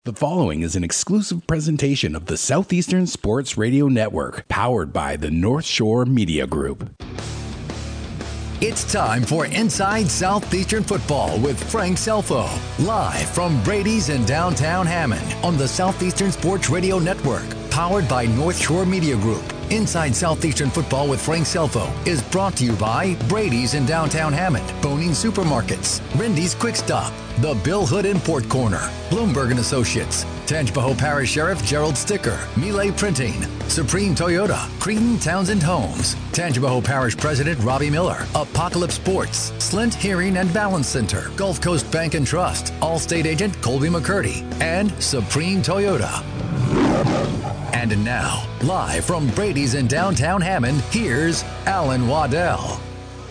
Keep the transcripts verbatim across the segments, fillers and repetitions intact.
The following is an exclusive presentation of the Southeastern Sports Radio Network, powered by the North Shore Media Group. It's time for Inside Southeastern Football with Frank Selfo, live from Brady's in downtown Hammond on the Southeastern Sports Radio Network, powered by North Shore Media Group. Inside Southeastern Football with Frank Selfo is brought to you by Brady's in downtown Hammond, Boning Supermarkets, Rendy's Quick Stop, the Bill Hood Import Corner, Bloomberg and Associates, Tangipahoa Parish Sheriff Gerald Sticker, Miele Printing, Supreme Toyota, Creedon Townsend Homes, Tangipahoa Parish President Robbie Miller, Apocalypse Sports, Slint Hearing and Balance Center, Gulf Coast Bank and Trust, Allstate Agent Colby McCurdy, and Supreme Toyota. And now, live from Brady's in downtown Hammond, here's Alan Waddell.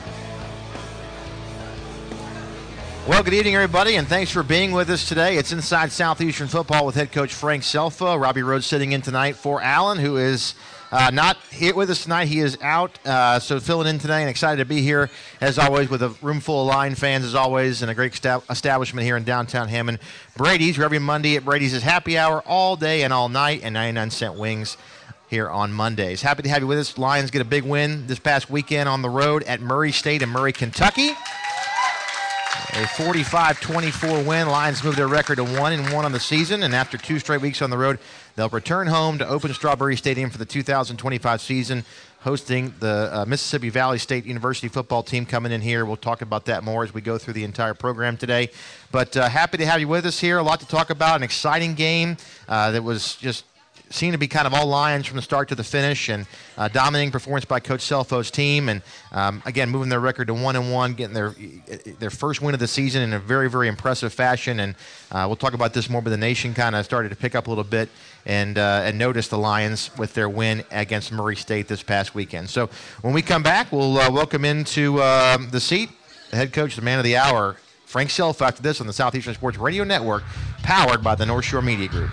Well, good evening, everybody, and thanks for being with us today. It's Inside Southeastern Football with head coach Frank Selfo. Robbie Rhodes sitting in tonight for Alan, who is uh, not here with us tonight. He is out, uh, so filling in today, and excited to be here, as always, with a room full of Lion fans, as always, and a great sta- establishment here in downtown Hammond. Brady's, where every Monday at Brady's is happy hour all day and all night, and ninety-nine cent wings here on Mondays. Happy to have you with us. Lions get a big win this past weekend on the road at Murray State in Murray, Kentucky. A forty-five twenty-four win. Lions moved their record to one and one on the season, and after two straight weeks on the road, they'll return home to open Strawberry Stadium for the two thousand twenty-five season, hosting the uh, Mississippi Valley State University football team coming in here. We'll talk about that more as we go through the entire program today. But uh, happy to have you with us here. A lot to talk about. An exciting game uh, that was just seemed to be kind of all Lions from the start to the finish, and uh, dominating performance by Coach Selfo's team, and um, again moving their record to one and one, getting their their first win of the season in a very very impressive fashion. And uh, we'll talk about this more, but the nation kind of started to pick up a little bit and uh, and notice the Lions with their win against Murray State this past weekend. So when we come back, we'll uh, welcome into uh, the seat the head coach, the man of the hour, Frank Selfo, after this on the Southeastern Sports Radio Network, powered by the North Shore Media Group.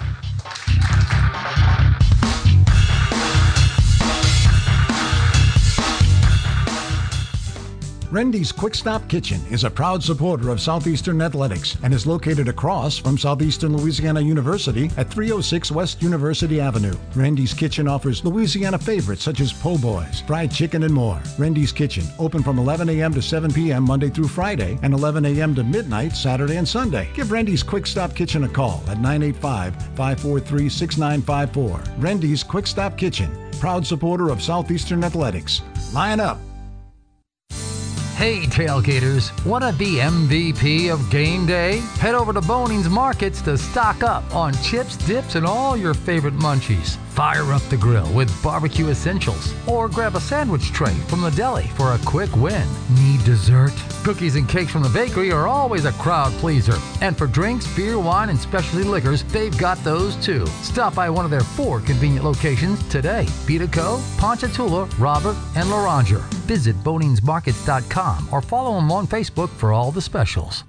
Rendy's Quick Stop Kitchen is a proud supporter of Southeastern Athletics and is located across from Southeastern Louisiana University at three oh six West University Avenue. Rendy's Kitchen offers Louisiana favorites such as po' boys, fried chicken, and more. Rendy's Kitchen, open from eleven a.m. to seven p.m. Monday through Friday and eleven a.m. to midnight Saturday and Sunday. Give Rendy's Quick Stop Kitchen a call at nine eight five, five four three, six nine five four. Rendy's Quick Stop Kitchen, proud supporter of Southeastern Athletics. Line up. Hey tailgaters, want to be M V P of game day? Head over to Boning's Markets to stock up on chips, dips, and all your favorite munchies. Fire up the grill with barbecue essentials, or grab a sandwich tray from the deli for a quick win. Need dessert? Cookies and cakes from the bakery are always a crowd pleaser. And for drinks, beer, wine, and specialty liquors, they've got those too. Stop by one of their four convenient locations today: Beatico, Ponchatoula, Robert, and Laranger. Visit bonings markets dot com or follow them on Facebook for all the specials.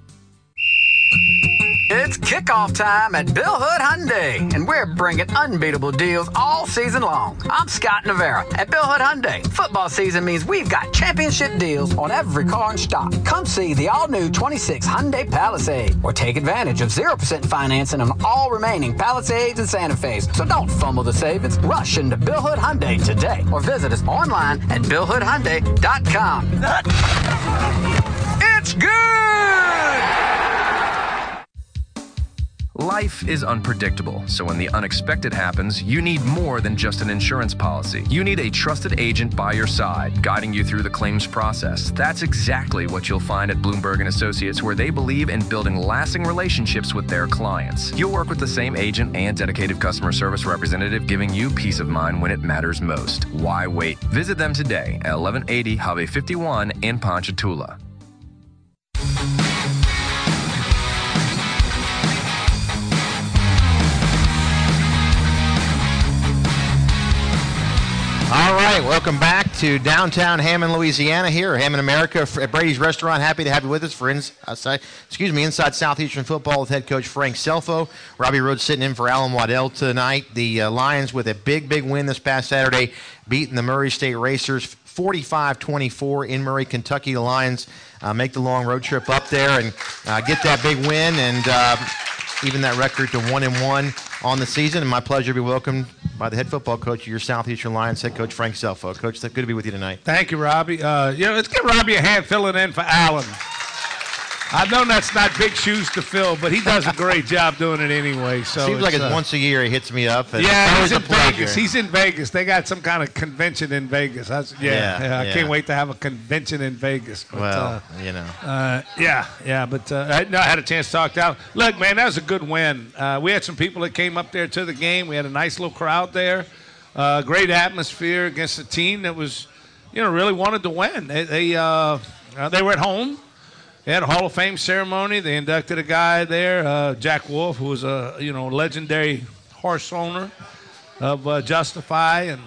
It's kickoff time at Bill Hood Hyundai, and we're bringing unbeatable deals all season long. I'm Scott Navarra at Bill Hood Hyundai. Football season means we've got championship deals on every car in stock. Come see the all-new twenty-six Hyundai Palisade, or take advantage of zero percent financing on all remaining Palisades and Santa Fe's. So don't fumble the savings. Rush into Bill Hood Hyundai today, or visit us online at bill hood hyundai dot com. It's good! Life is unpredictable, so when the unexpected happens, you need more than just an insurance policy. You need a trusted agent by your side, guiding you through the claims process. That's exactly what you'll find at Bloomberg and Associates, where they believe in building lasting relationships with their clients. You'll work with the same agent and dedicated customer service representative, giving you peace of mind when it matters most. Why wait? Visit them today at eleven eighty Highway fifty-one in Ponchatoula. All right, welcome back to downtown Hammond, Louisiana. Here, Hammond America at Brady's Restaurant. Happy to have you with us for ins- outside, excuse me, Inside Southeastern Football with head coach Frank Selfo. Robbie Rhodes sitting in for Alan Waddell tonight. The uh, Lions with a big, big win this past Saturday, beating the Murray State Racers forty-five twenty-four in Murray, Kentucky. The Lions uh, make the long road trip up there and uh, get that big win. And uh, even that record to one and one on the season. And my pleasure to be welcomed by the head football coach of your Southeastern Lions, head coach Frank Scelfo. Coach, good to be with you tonight. Thank you, Robbie. Uh, you know, let's give Robbie a hand filling in for Alan. I know that's not big shoes to fill, but he does a great job doing it anyway. So seems it's, like it's uh, once a year he hits me up. And yeah, he's in pleasure. Vegas. He's in Vegas. They got some kind of convention in Vegas. I, yeah, yeah, yeah, I yeah. can't wait to have a convention in Vegas. But, well, uh, you know. Uh, yeah, yeah, but uh, I, no, I had a chance to talk to Alan. Look, man, that was a good win. Uh, we had some people that came up there to the game. We had a nice little crowd there. Uh, great atmosphere against a team that was, you know, really wanted to win. They they, uh, uh, they were at home. They had a Hall of Fame ceremony. They inducted a guy there, uh, Jack Wolf, who was a you know legendary horse owner of uh, Justify, and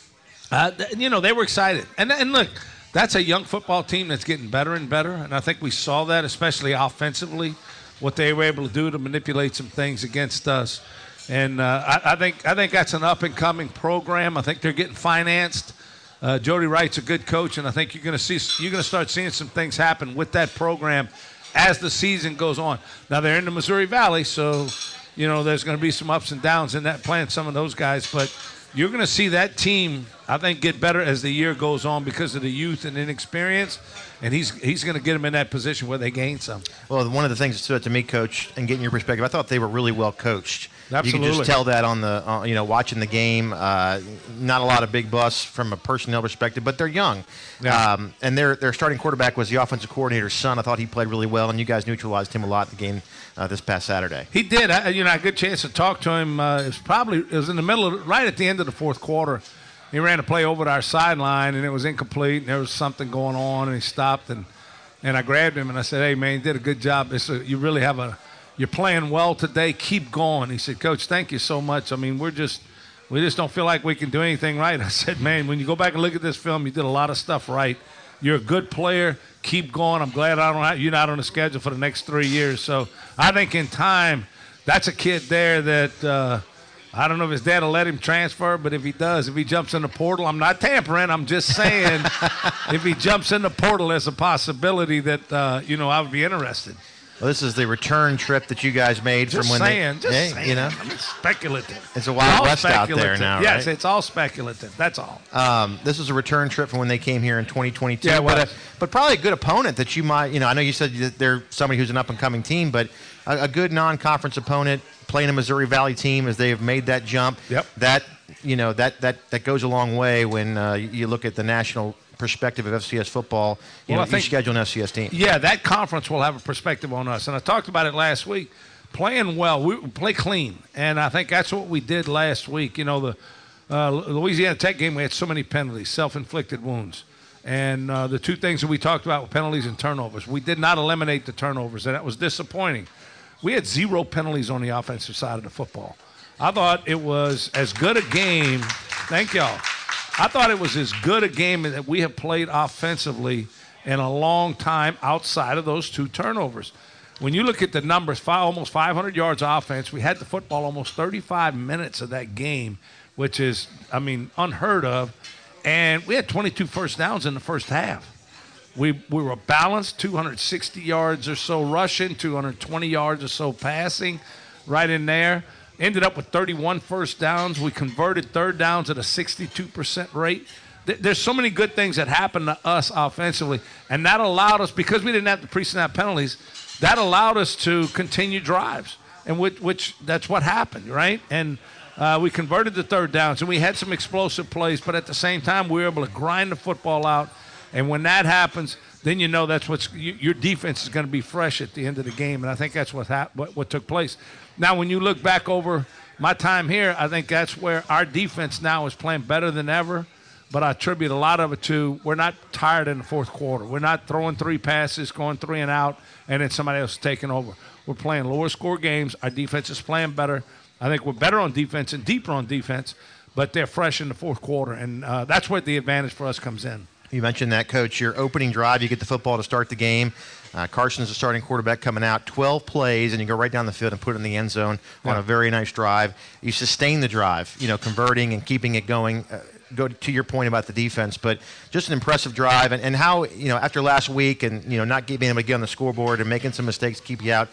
uh, th- you know they were excited. And and look, that's a young football team that's getting better and better, and I think we saw that, especially offensively, what they were able to do to manipulate some things against us. And uh, I, I think I think that's an up and coming program. I think they're getting financed. Uh, Jody Wright's a good coach, and I think you're going to see you're going to start seeing some things happen with that program as the season goes on. Now they're in the Missouri Valley, so you know there's going to be some ups and downs in that playing some of those guys, but you're going to see that team, I think, get better as the year goes on because of the youth and inexperience, and he's he's going to get them in that position where they gain some. Well, one of the things that stood out to me, Coach, and getting your perspective, I thought they were really well coached. Absolutely. You could just tell that on the, uh, you know, watching the game. Uh, not a lot of big busts from a personnel perspective, but they're young. Yeah. Um, and their their starting quarterback was the offensive coordinator's son. I thought he played really well, and you guys neutralized him a lot in the game uh, this past Saturday. He did. I, you know, I had a good chance to talk to him. Uh, it was probably it was in the middle of right at the end of the fourth quarter. He ran a play over to our sideline, and it was incomplete, and there was something going on, and he stopped, and and I grabbed him, and I said, "Hey, man, you did a good job. It's a, you really have a You're playing well today. Keep going." He said, "Coach, thank you so much. I mean, we're just, we just don't feel like we can do anything right." I said, "Man, when you go back and look at this film, you did a lot of stuff right. You're a good player. Keep going. I'm glad I don't have, you're not on the schedule for the next three years." So I think in time, that's a kid there that uh, I don't know if his dad will let him transfer, but if he does, if he jumps in the portal, I'm not tampering. I'm just saying, if he jumps in the portal, there's a possibility that uh, you know I would be interested. Well, this is the return trip that you guys made Just from when saying, they, just hey, saying. you know, I mean, speculative. It's a Wild all West out there now, right? Yes, it's all speculative. That's all. Um, this is a return trip from when they came here in twenty twenty-two. Yeah, it but, was. a, but probably a good opponent that you might, you know, I know you said that they're somebody who's an up-and-coming team, but a, a good non-conference opponent playing a Missouri Valley team as they have made that jump. Yep. That, you know, that that that goes a long way when uh, you look at the national perspective of F C S football. You Well, know, I think- you schedule an F C S team. Yeah, that conference will have a perspective on us. And I talked about it last week. Playing well, we play clean. And I think that's what we did last week. You know, the uh, Louisiana Tech game, we had so many penalties, self-inflicted wounds. And uh, the two things that we talked about were penalties and turnovers. We did not eliminate the turnovers, and that was disappointing. We had zero penalties on the offensive side of the football. I thought it was as good a game. Thank y'all. I thought it was as good a game that we have played offensively in a long time outside of those two turnovers. When you look at the numbers, five, almost five hundred yards offense, we had the football almost thirty-five minutes of that game, which is, I mean, unheard of. And we had twenty-two first downs in the first half. We we were balanced, two hundred sixty yards or so rushing, two hundred twenty yards or so passing, right in there. Ended up with thirty-one first downs. We converted third downs at a sixty-two percent rate. There's so many good things that happened to us offensively, and that allowed us, because we didn't have the pre-snap penalties, that allowed us to continue drives, and which, which that's what happened, right? And uh, we converted the third downs, and we had some explosive plays, but at the same time, we were able to grind the football out, and when that happens, then you know that's what's you, your defense is going to be fresh at the end of the game, and I think that's what, hap- what what took place. Now, when you look back over my time here, I think that's where our defense now is playing better than ever. But I attribute a lot of it to we're not tired in the fourth quarter. We're not throwing three passes, going three and out, and then somebody else is taking over. We're playing lower score games. Our defense is playing better. I think we're better on defense and deeper on defense, but they're fresh in the fourth quarter, and uh, that's where the advantage for us comes in. You mentioned that, Coach. Your opening drive, you get the football to start the game. Uh, Carson's the starting quarterback coming out. twelve plays, and you go right down the field and put it in the end zone on Yeah. a very nice drive. You sustain the drive, you know, converting and keeping it going. Uh, go to your point about the defense, but just an impressive drive. And, and how, you know, after last week and, you know, not being able to get on the scoreboard and making some mistakes keep you out,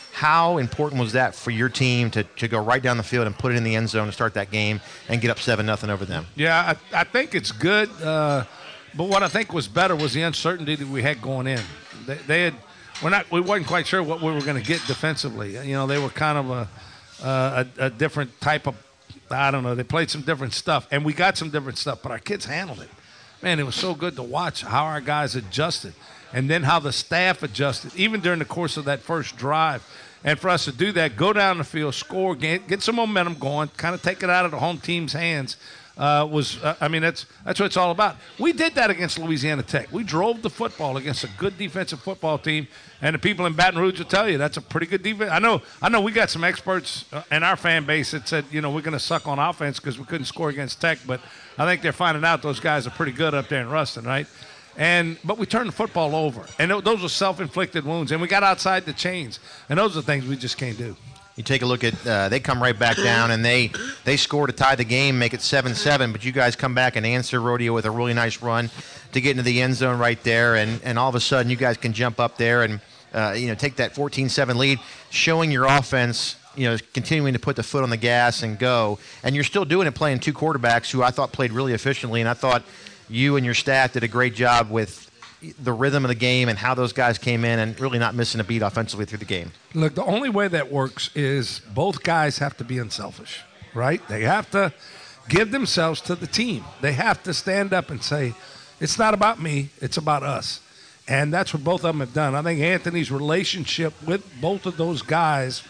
How important was that for your team to, to go right down the field and put it in the end zone to start that game and get up seven nothing over them? Yeah, I, I think it's good. Uh, but what I think was better was the uncertainty that we had going in. They, they had we're not we weren't quite sure what we were going to get defensively. You know, they were kind of a, uh, a a different type of, I don't know. They played some different stuff, and we got some different stuff. But our kids handled it. Man, it was so good to watch how our guys adjusted, and then how the staff adjusted, even during the course of that first drive. And for us to do that, go down the field, score, get, get some momentum going, kind of take it out of the home team's hands, uh, was, uh, I mean, that's that's what it's all about. We did that against Louisiana Tech. We drove the football against a good defensive football team, and the people in Baton Rouge will tell you that's a pretty good defense. I know I know we got some experts in our fan base that said, you know, we're going to suck on offense because we couldn't score against Tech, but I think they're finding out those guys are pretty good up there in Ruston, right? And but we turned the football over, and those were self-inflicted wounds, and we got outside the chains, and those are things we just can't do. You take a look at uh, they come right back down, and they they score to tie the game, make it seven seven, but you guys come back and answer Rodeo with a really nice run to get into the end zone right there, and, and all of a sudden you guys can jump up there and uh, you know take that fourteen seven lead, showing your offense, you know, continuing to put the foot on the gas and go, and you're still doing it playing two quarterbacks who I thought played really efficiently, and I thought you and your staff did a great job with the rhythm of the game and how those guys came in and really not missing a beat offensively through the game. Look, the only way that works is both guys have to be unselfish, right? They have to give themselves to the team. They have to stand up and say, it's not about me, it's about us. And that's what both of them have done. I think Anthony's relationship with both of those guys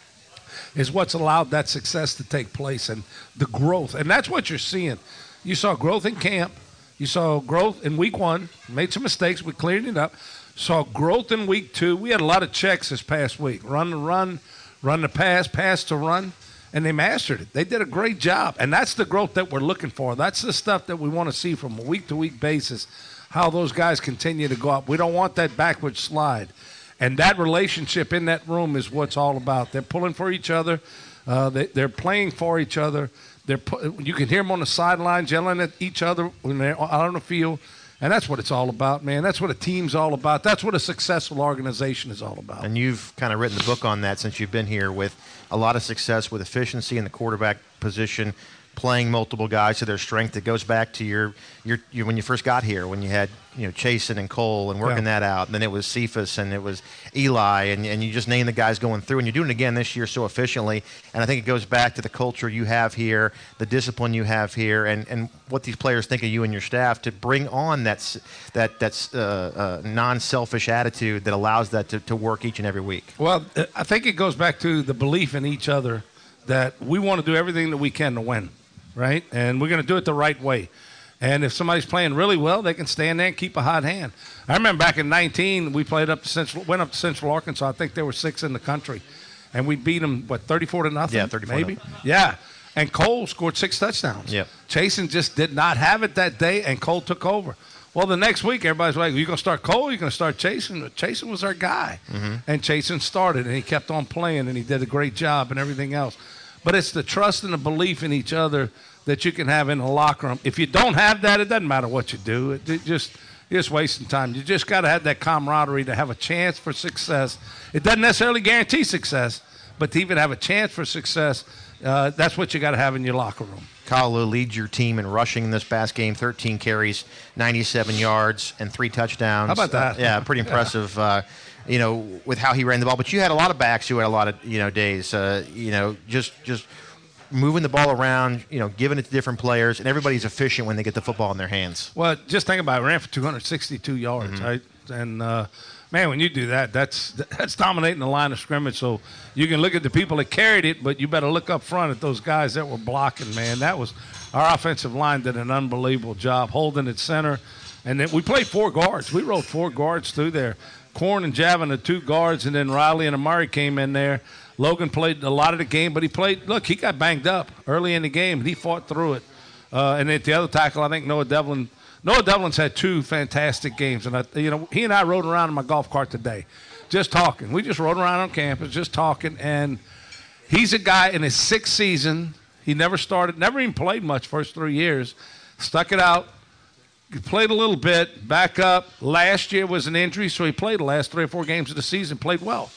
is what's allowed that success to take place and the growth. And that's what you're seeing. You saw growth in camp. You saw growth in week one, made some mistakes, we cleared it up. Saw growth in week two. We had a lot of checks this past week. Run to run, run to pass, pass to run, and they mastered it. They did a great job, and that's the growth that we're looking for. That's the stuff that we want to see from a week-to-week basis, how those guys continue to go up. We don't want that backward slide. And that relationship in that room is what's all about. They're pulling for each other. Uh, they, they're playing for each other. They're put, you can hear them on the sidelines yelling at each other when they're out on the field, and that's what it's all about, man. That's what a team's all about. That's what a successful organization is all about. And you've kind of written the book on that since you've been here, with a lot of success with efficiency in the quarterback position, playing multiple guys to their strength. It goes back to your, your, your when you first got here, when you had, you know, Chasen and Cole and working yeah. that out. And then it was Cephas and it was Eli, and, and you just name the guys going through. And you're doing it again this year so efficiently. And I think it goes back to the culture you have here, the discipline you have here, and, and what these players think of you and your staff to bring on that, that, that uh, uh, non-selfish attitude that allows that to, to work each and every week. Well, I think it goes back to the belief in each other that we want to do everything that we can to win. Right? And we're going to do it the right way. And if somebody's playing really well, they can stand there and keep a hot hand. I remember back in nineteen, we played up to Central, went up to Central Arkansas. I think there were six in the country. And we beat them, what, thirty-four to nothing? Yeah, thirty-four maybe? Nothing. Yeah. And Cole scored six touchdowns. Yep. Chasen just did not have it that day, and Cole took over. Well, the next week, everybody's like, are you going to start Cole or are you going to start Chasen? Chasen was our guy. Mm-hmm. And Chasen started, and he kept on playing, and he did a great job and everything else. But it's the trust and the belief in each other that you can have in the locker room. If you don't have that, it doesn't matter what you do. It, it just you're just wasting time. You just got to have that camaraderie to have a chance for success. It doesn't necessarily guarantee success, but to even have a chance for success, uh, that's what you got to have in your locker room. Kyle Lou leads your team in rushing in this past game, thirteen carries, ninety-seven yards, and three touchdowns. How about that? Uh, yeah, pretty impressive. yeah. Uh, you know, with how he ran the ball. But you had a lot of backs who had a lot of, you know, days. Uh, you know, just just. moving the ball around, you know, giving it to different players, and everybody's efficient when they get the football in their hands. Well, just think about it. Ran for two hundred sixty-two yards, mm-hmm. right? And, uh, man, when you do that, that's that's dominating the line of scrimmage. So you can look at the people that carried it, but you better look up front at those guys that were blocking, man. That was – our offensive line did an unbelievable job holding it center. And then we played four guards. We rolled four guards through there. Corn and Javin, the two guards, and then Riley and Amari came in there. Logan played a lot of the game, but he played – look, he got banged up early in the game, and he fought through it. Uh, and at the other tackle, I think Noah Devlin – Noah Devlin's had two fantastic games. And, I, you know, he and I rode around in my golf cart today just talking. We just rode around on campus just talking. And he's a guy in his sixth season. He never started, never even played much first three years. Stuck it out. He played a little bit, back up. Last year was an injury, so he played the last three or four games of the season, played well.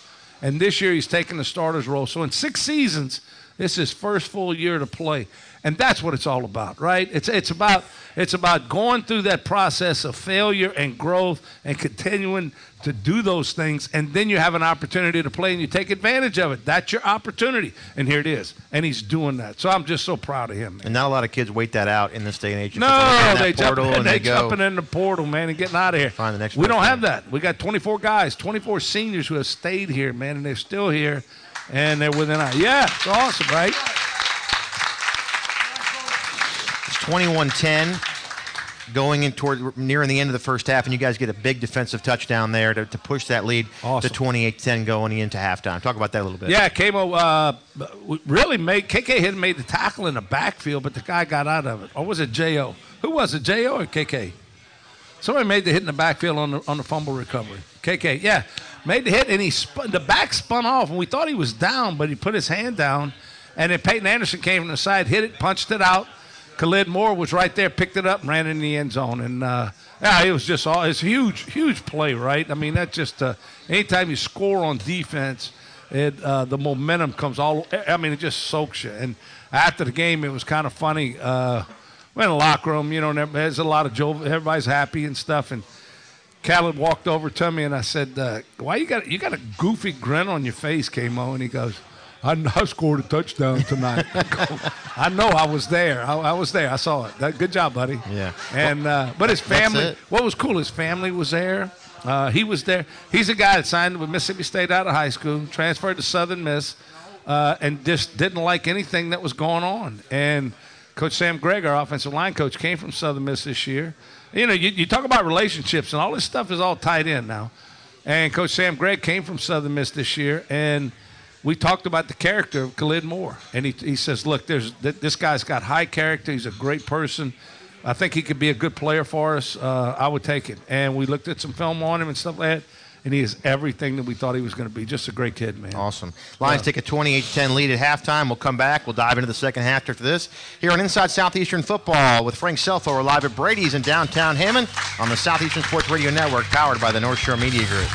And this year he's taking the starter's role. So in six seasons, this is his first full year to play. And that's what it's all about, right? It's it's about it's about going through that process of failure and growth and continuing to do those things, and then you have an opportunity to play and you take advantage of it. That's your opportunity, and here it is. And he's doing that. So I'm just so proud of him, man. And not a lot of kids wait that out in this day and age. No, they jump and they they go jumping in the portal, man, and getting out of here. Find the next we don't person. have that. We got twenty-four guys, twenty-four seniors who have stayed here, man, and they're still here, and they're within our. Yeah, it's awesome, right? It's twenty-one ten. Going in toward nearing the end of the first half, and you guys get a big defensive touchdown there to, to push that lead awesome. to twenty-eight ten going into halftime. Talk about that a little bit. Yeah, Camo uh, really made – K K had made the tackle in the backfield, but the guy got out of it. Or was it J O? Who was it, J O or K K? Somebody made the hit in the backfield on the on the fumble recovery. K K, yeah. Made the hit, and he spun, the back spun off, and we thought he was down, but he put his hand down, and then Peyton Anderson came from the side, hit it, punched it out. Khalid Moore was right there, picked it up, and ran in the end zone. And, uh, yeah, it was just all – it's a huge, huge play, right? I mean, that's just uh, – anytime you score on defense, it uh, the momentum comes all – I mean, it just soaks you. And after the game, it was kind of funny. Uh, we're in the locker room, you know, and there's a lot of joy. Everybody's happy and stuff. And Khalid walked over to me, and I said, uh, why you got, you got a goofy grin on your face, K-Mo? And he goes – I, I scored a touchdown tonight. I know I was there. I, I was there. I saw it. That, good job, buddy. Yeah. And uh, but his family. What was cool? His family was there. Uh, he was there. He's a guy that signed with Mississippi State out of high school, transferred to Southern Miss, uh, and just didn't like anything that was going on. And Coach Sam Gregg, our offensive line coach, came from Southern Miss this year. You know, you, you talk about relationships, and all this stuff is all tied in now. And Coach Sam Gregg came from Southern Miss this year, and we talked about the character of Khalid Moore, and he he says, look, there's this guy's got high character. He's a great person. I think he could be a good player for us. Uh, I would take it. And we looked at some film on him and stuff like that, and he is everything that we thought he was going to be. Just a great kid, man. Awesome. Lions yeah. take a twenty-eight ten lead at halftime. We'll come back. We'll dive into the second half after this. Here on Inside Southeastern Football with Frank Selfo. We're live at Brady's in downtown Hammond on the Southeastern Sports Radio Network, powered by the North Shore Media Group.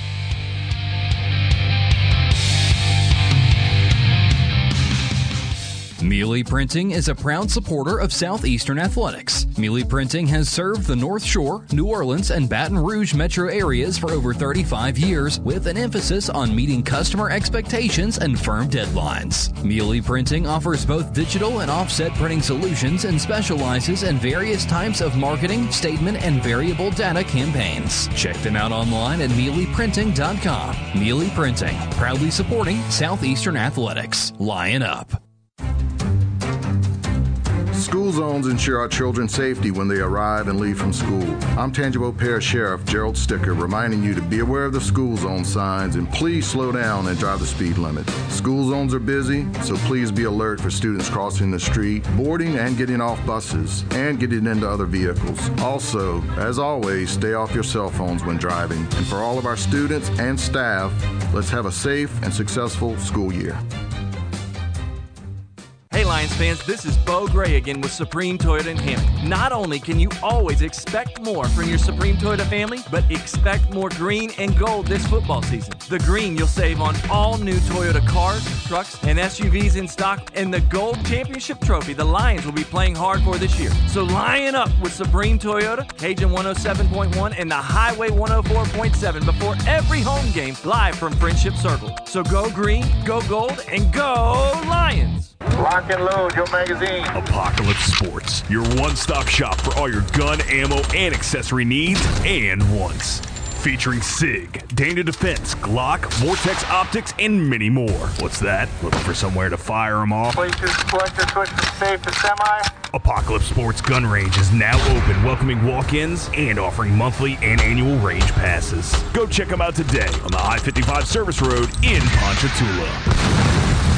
Mealy Printing is a proud supporter of Southeastern Athletics. Mealy Printing has served the North Shore, New Orleans, and Baton Rouge metro areas for over thirty-five years with an emphasis on meeting customer expectations and firm deadlines. Mealy Printing offers both digital and offset printing solutions and specializes in various types of marketing, statement, and variable data campaigns. Check them out online at mealy printing dot com. Mealy Printing, proudly supporting Southeastern Athletics. Lion up. School zones ensure our children's safety when they arrive and leave from school. I'm Tangipahoa Parish Sheriff Gerald Sticker, reminding you to be aware of the school zone signs and please slow down and drive the speed limit. School zones are busy, so please be alert for students crossing the street, boarding and getting off buses, and getting into other vehicles. Also, as always, stay off your cell phones when driving. And for all of our students and staff, let's have a safe and successful school year. Hey Lions fans, this is Bo Gray again with Supreme Toyota in Hammond. Not only can you always expect more from your Supreme Toyota family, but expect more green and gold this football season. The green you'll save on all new Toyota cars, trucks, and S U Vs in stock, and the gold championship trophy the Lions will be playing hard for this year. So lion up with Supreme Toyota, Cajun one oh seven point one and the Highway one oh four point seven before every home game live from Friendship Circle. So go green, go gold, and go Lions! Lock and load your magazine. Apocalypse Sports, your one-stop shop for all your gun, ammo, and accessory needs and wants. Featuring SIG, Dana Defense, Glock, Vortex Optics, and many more. What's that? Looking for somewhere to fire them off? Places, collector, switch from safe to semi. Apocalypse Sports Gun Range is now open, welcoming walk-ins and offering monthly and annual range passes. Go check them out today on the I fifty-five Service Road in Ponchatoula.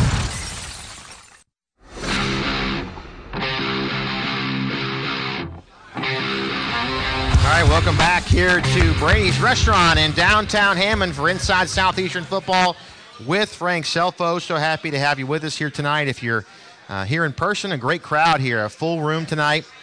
All right, welcome back here to Brady's Restaurant in downtown Hammond for Inside Southeastern Football with Frank Selfo. So happy to have you with us here tonight. If you're uh, here in person, a great crowd here, a full room tonight.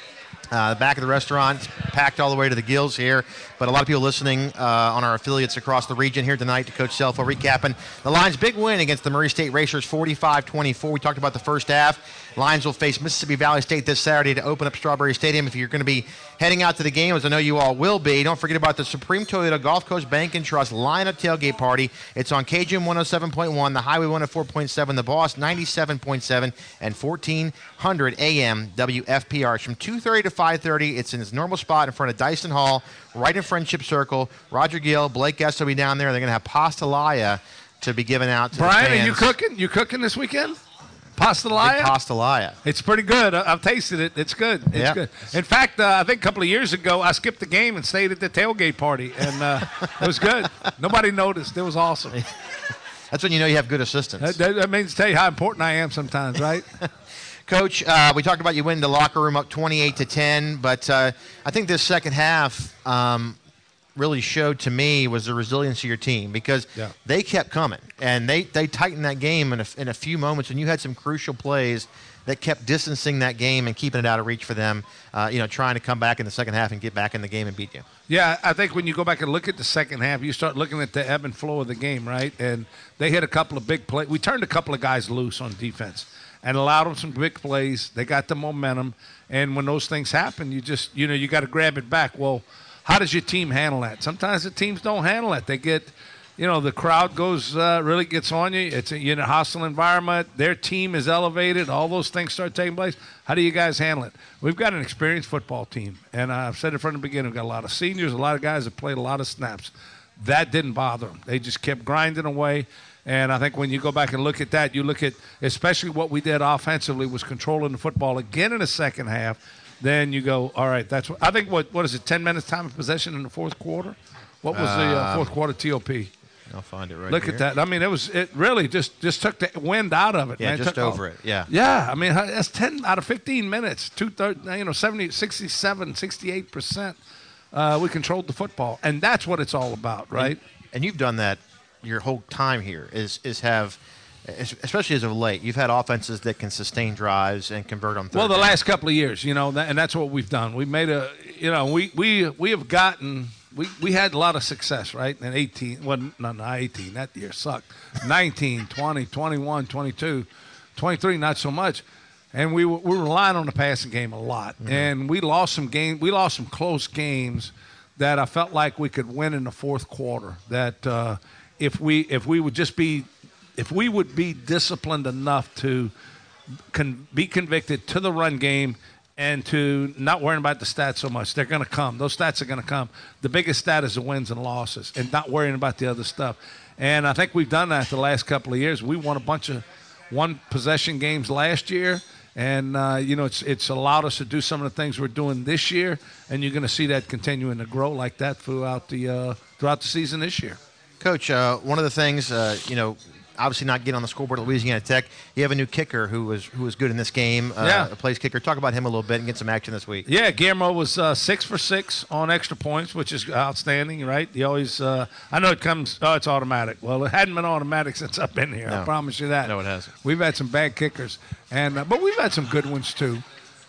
Uh, the back of the restaurant packed all the way to the gills here, but a lot of people listening uh, on our affiliates across the region here tonight to Coach Selfo recapping the Lions' big win against the Murray State Racers, forty-five twenty-four. We talked about the first half. Lions will face Mississippi Valley State this Saturday to open up Strawberry Stadium. If you're going to be heading out to the game, as I know you all will be, don't forget about the Supreme Toyota Gulf Coast Bank and Trust lineup tailgate party. It's on K G M one oh seven point one, the Highway one oh four point seven, the Boss ninety-seven point seven, and fourteen hundred A M W F P R. It's from two thirty to five thirty. It's in its normal spot in front of Dyson Hall, right in Friendship Circle. Roger Gill, Blake Guest will be down there. They're going to have pastalaya to be given out to Brian, the fans. are you cooking? You cooking this weekend? Pastalaya? Pastalaya. It's pretty good. I- I've tasted it. It's good. It's Yep. good. In fact, uh, I think a couple of years ago, I skipped the game and stayed at the tailgate party, and uh, it was good. Nobody noticed. It was awesome. That's when you know you have good assistants. That, that, that means to tell you how important I am sometimes, right? Coach, uh, we talked about you winning the locker room up twenty-eight to ten, but uh, I think this second half um, really showed to me was the resilience of your team because Yeah. they kept coming and they, they tightened that game in a, in a few moments, and you had some crucial plays that kept distancing that game and keeping it out of reach for them, uh, you know, trying to come back in the second half and get back in the game and beat you. Yeah, I think when you go back and look at the second half, you start looking at the ebb and flow of the game, right? And they hit a couple of big plays. We turned a couple of guys loose on defense and allowed them some big plays. They got the momentum, and when those things happen, you just, you know, you got to grab it back. Well, how does your team handle that? Sometimes the teams don't handle it. They get, you know, the crowd goes, uh, really gets on you. It's a, you're in a hostile environment. Their team is elevated. All those things start taking place. How do you guys handle it? We've got an experienced football team, and I've said it from the beginning. We've got a lot of seniors, a lot of guys that played a lot of snaps. That didn't bother them. They just kept grinding away. And I think when you go back and look at that, you look at especially what we did offensively was controlling the football again in the second half. Then you go, all right, that's what I think. What what is it? Ten minutes time of possession in the fourth quarter. What was the uh, fourth quarter T O P? I'll find it right. Look here. at that. I mean, it was it really just just took the wind out of it. Yeah, man. just Took over all- it. Yeah. Yeah, I mean that's ten out of fifteen minutes. Two third, you know, seventy, sixty-seven, sixty-eight percent. Uh, we controlled the football, and that's what it's all about, right? And, and you've done that your whole time here. Is is have, especially as of late, you've had offenses that can sustain drives and convert on third Well, the down. last couple of years, you know, that, and that's what we've done. We made a, you know, we we we have gotten. We, we had a lot of success, right? In eighteen, well, no, not eighteen. That year sucked. nineteen, twenty, twenty-one, twenty-two, twenty-three, not so much. And we were, we were relying on the passing game a lot. Mm-hmm. And we lost some game. We lost some close games that I felt like we could win in the fourth quarter. That uh, if we if we would just be if we would be disciplined enough to con- be convicted to the run game and to not worrying about the stats so much. They're going to come. Those stats are going to come. The biggest stat is the wins and losses and not worrying about the other stuff. And I think we've done that the last couple of years. We won a bunch of one-possession games last year, and, uh, you know, it's it's allowed us to do some of the things we're doing this year, and you're going to see that continuing to grow like that throughout the, uh, throughout the season this year. Coach, uh, one of the things, uh, you know, obviously not getting on the scoreboard at Louisiana Tech. You have a new kicker who was who was good in this game. Uh, Yeah. a place kicker. Talk about him a little bit and get some action this week. Yeah, Guillermo was uh, six for six on extra points, which is outstanding, right? He always, uh, I know it comes, oh, it's automatic. Well, it hadn't been automatic since I've been here. No. I promise you that. No, it hasn't. We've had some bad kickers, and uh, but we've had some good ones too.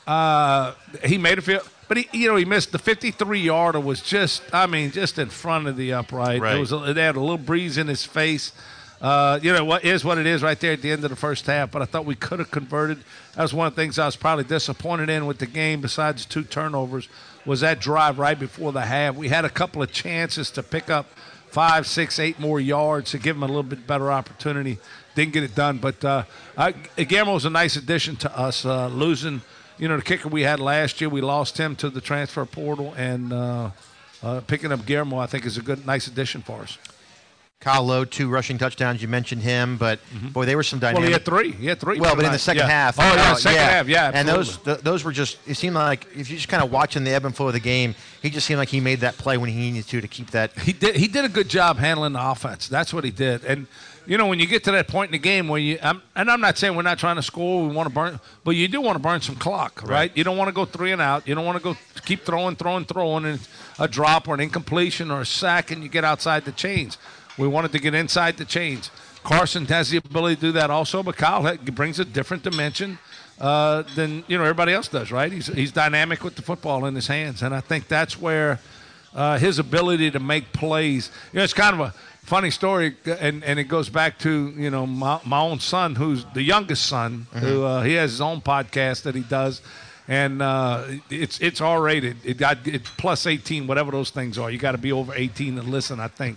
Uh, he made a field, but he, you know, he missed the fifty-three yarder. Was just, I mean, just in front of the upright. Right. It was, a, they had a little breeze in his face. Uh, you know, what is what it is right there at the end of the first half, but I thought we could have converted. That was one of the things I was probably disappointed in with the game, besides two turnovers, was that drive right before the half. We had a couple of chances to pick up five, six, eight more yards to give them a little bit better opportunity. Didn't get it done, but uh, I, Guillermo was a nice addition to us. Uh, losing, you know, the kicker we had last year, we lost him to the transfer portal, and uh, uh, picking up Guillermo, I think, is a good, nice addition for us. Kyle Lowe, two rushing touchdowns. You mentioned him, but boy, they were some dynamic. Well, he had three. He had three. Well, but in the tonight. second Yeah. half. Oh, yeah, uh, second half, yeah, And those absolutely. th- those were just. It seemed like if you're just kind of watching the ebb and flow of the game, he just seemed like he made that play when he needed to to keep that. He did. He did a good job handling the offense. That's what he did. And you know, when you get to that point in the game where you, I'm, and I'm not saying we're not trying to score, we want to burn, but you do want to burn some clock, right? Right. You don't want to go three and out. You don't want to go keep throwing, throwing, throwing, and a drop or an incompletion or a sack, and you get outside the chains. We wanted to get inside the chains. Carson has the ability to do that also, but Kyle brings a different dimension uh, than you know everybody else does, right? He's he's dynamic with the football in his hands, and I think that's where uh, his ability to make plays. You know, it's kind of a funny story, and, and it goes back to you know my, my own son, who's the youngest son, mm-hmm. who uh, he has his own podcast that he does. And uh, it's it's R-rated. It got it's plus eighteen, whatever those things are. You got to be over eighteen to listen, I think.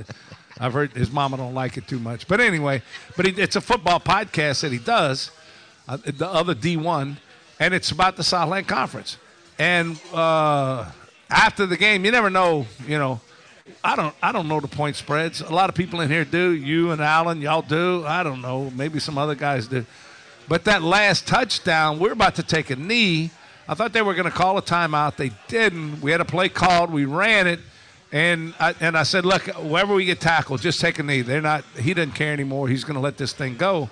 I've heard his mama don't like it too much. But anyway, but he, it's a football podcast that he does, uh, the other D one, and it's about the Southland Conference. And uh, after the game, you never know, you know, I don't I don't know the point spreads. A lot of people in here do. You and Alan, y'all do. I don't know. Maybe some other guys do. But that last touchdown, we're about to take a knee. I thought they were going to call a timeout. They didn't. We had a play called. We ran it. And I, and I said, look, wherever we get tackled, just take a knee. They're not. He doesn't care anymore. He's going to let this thing go.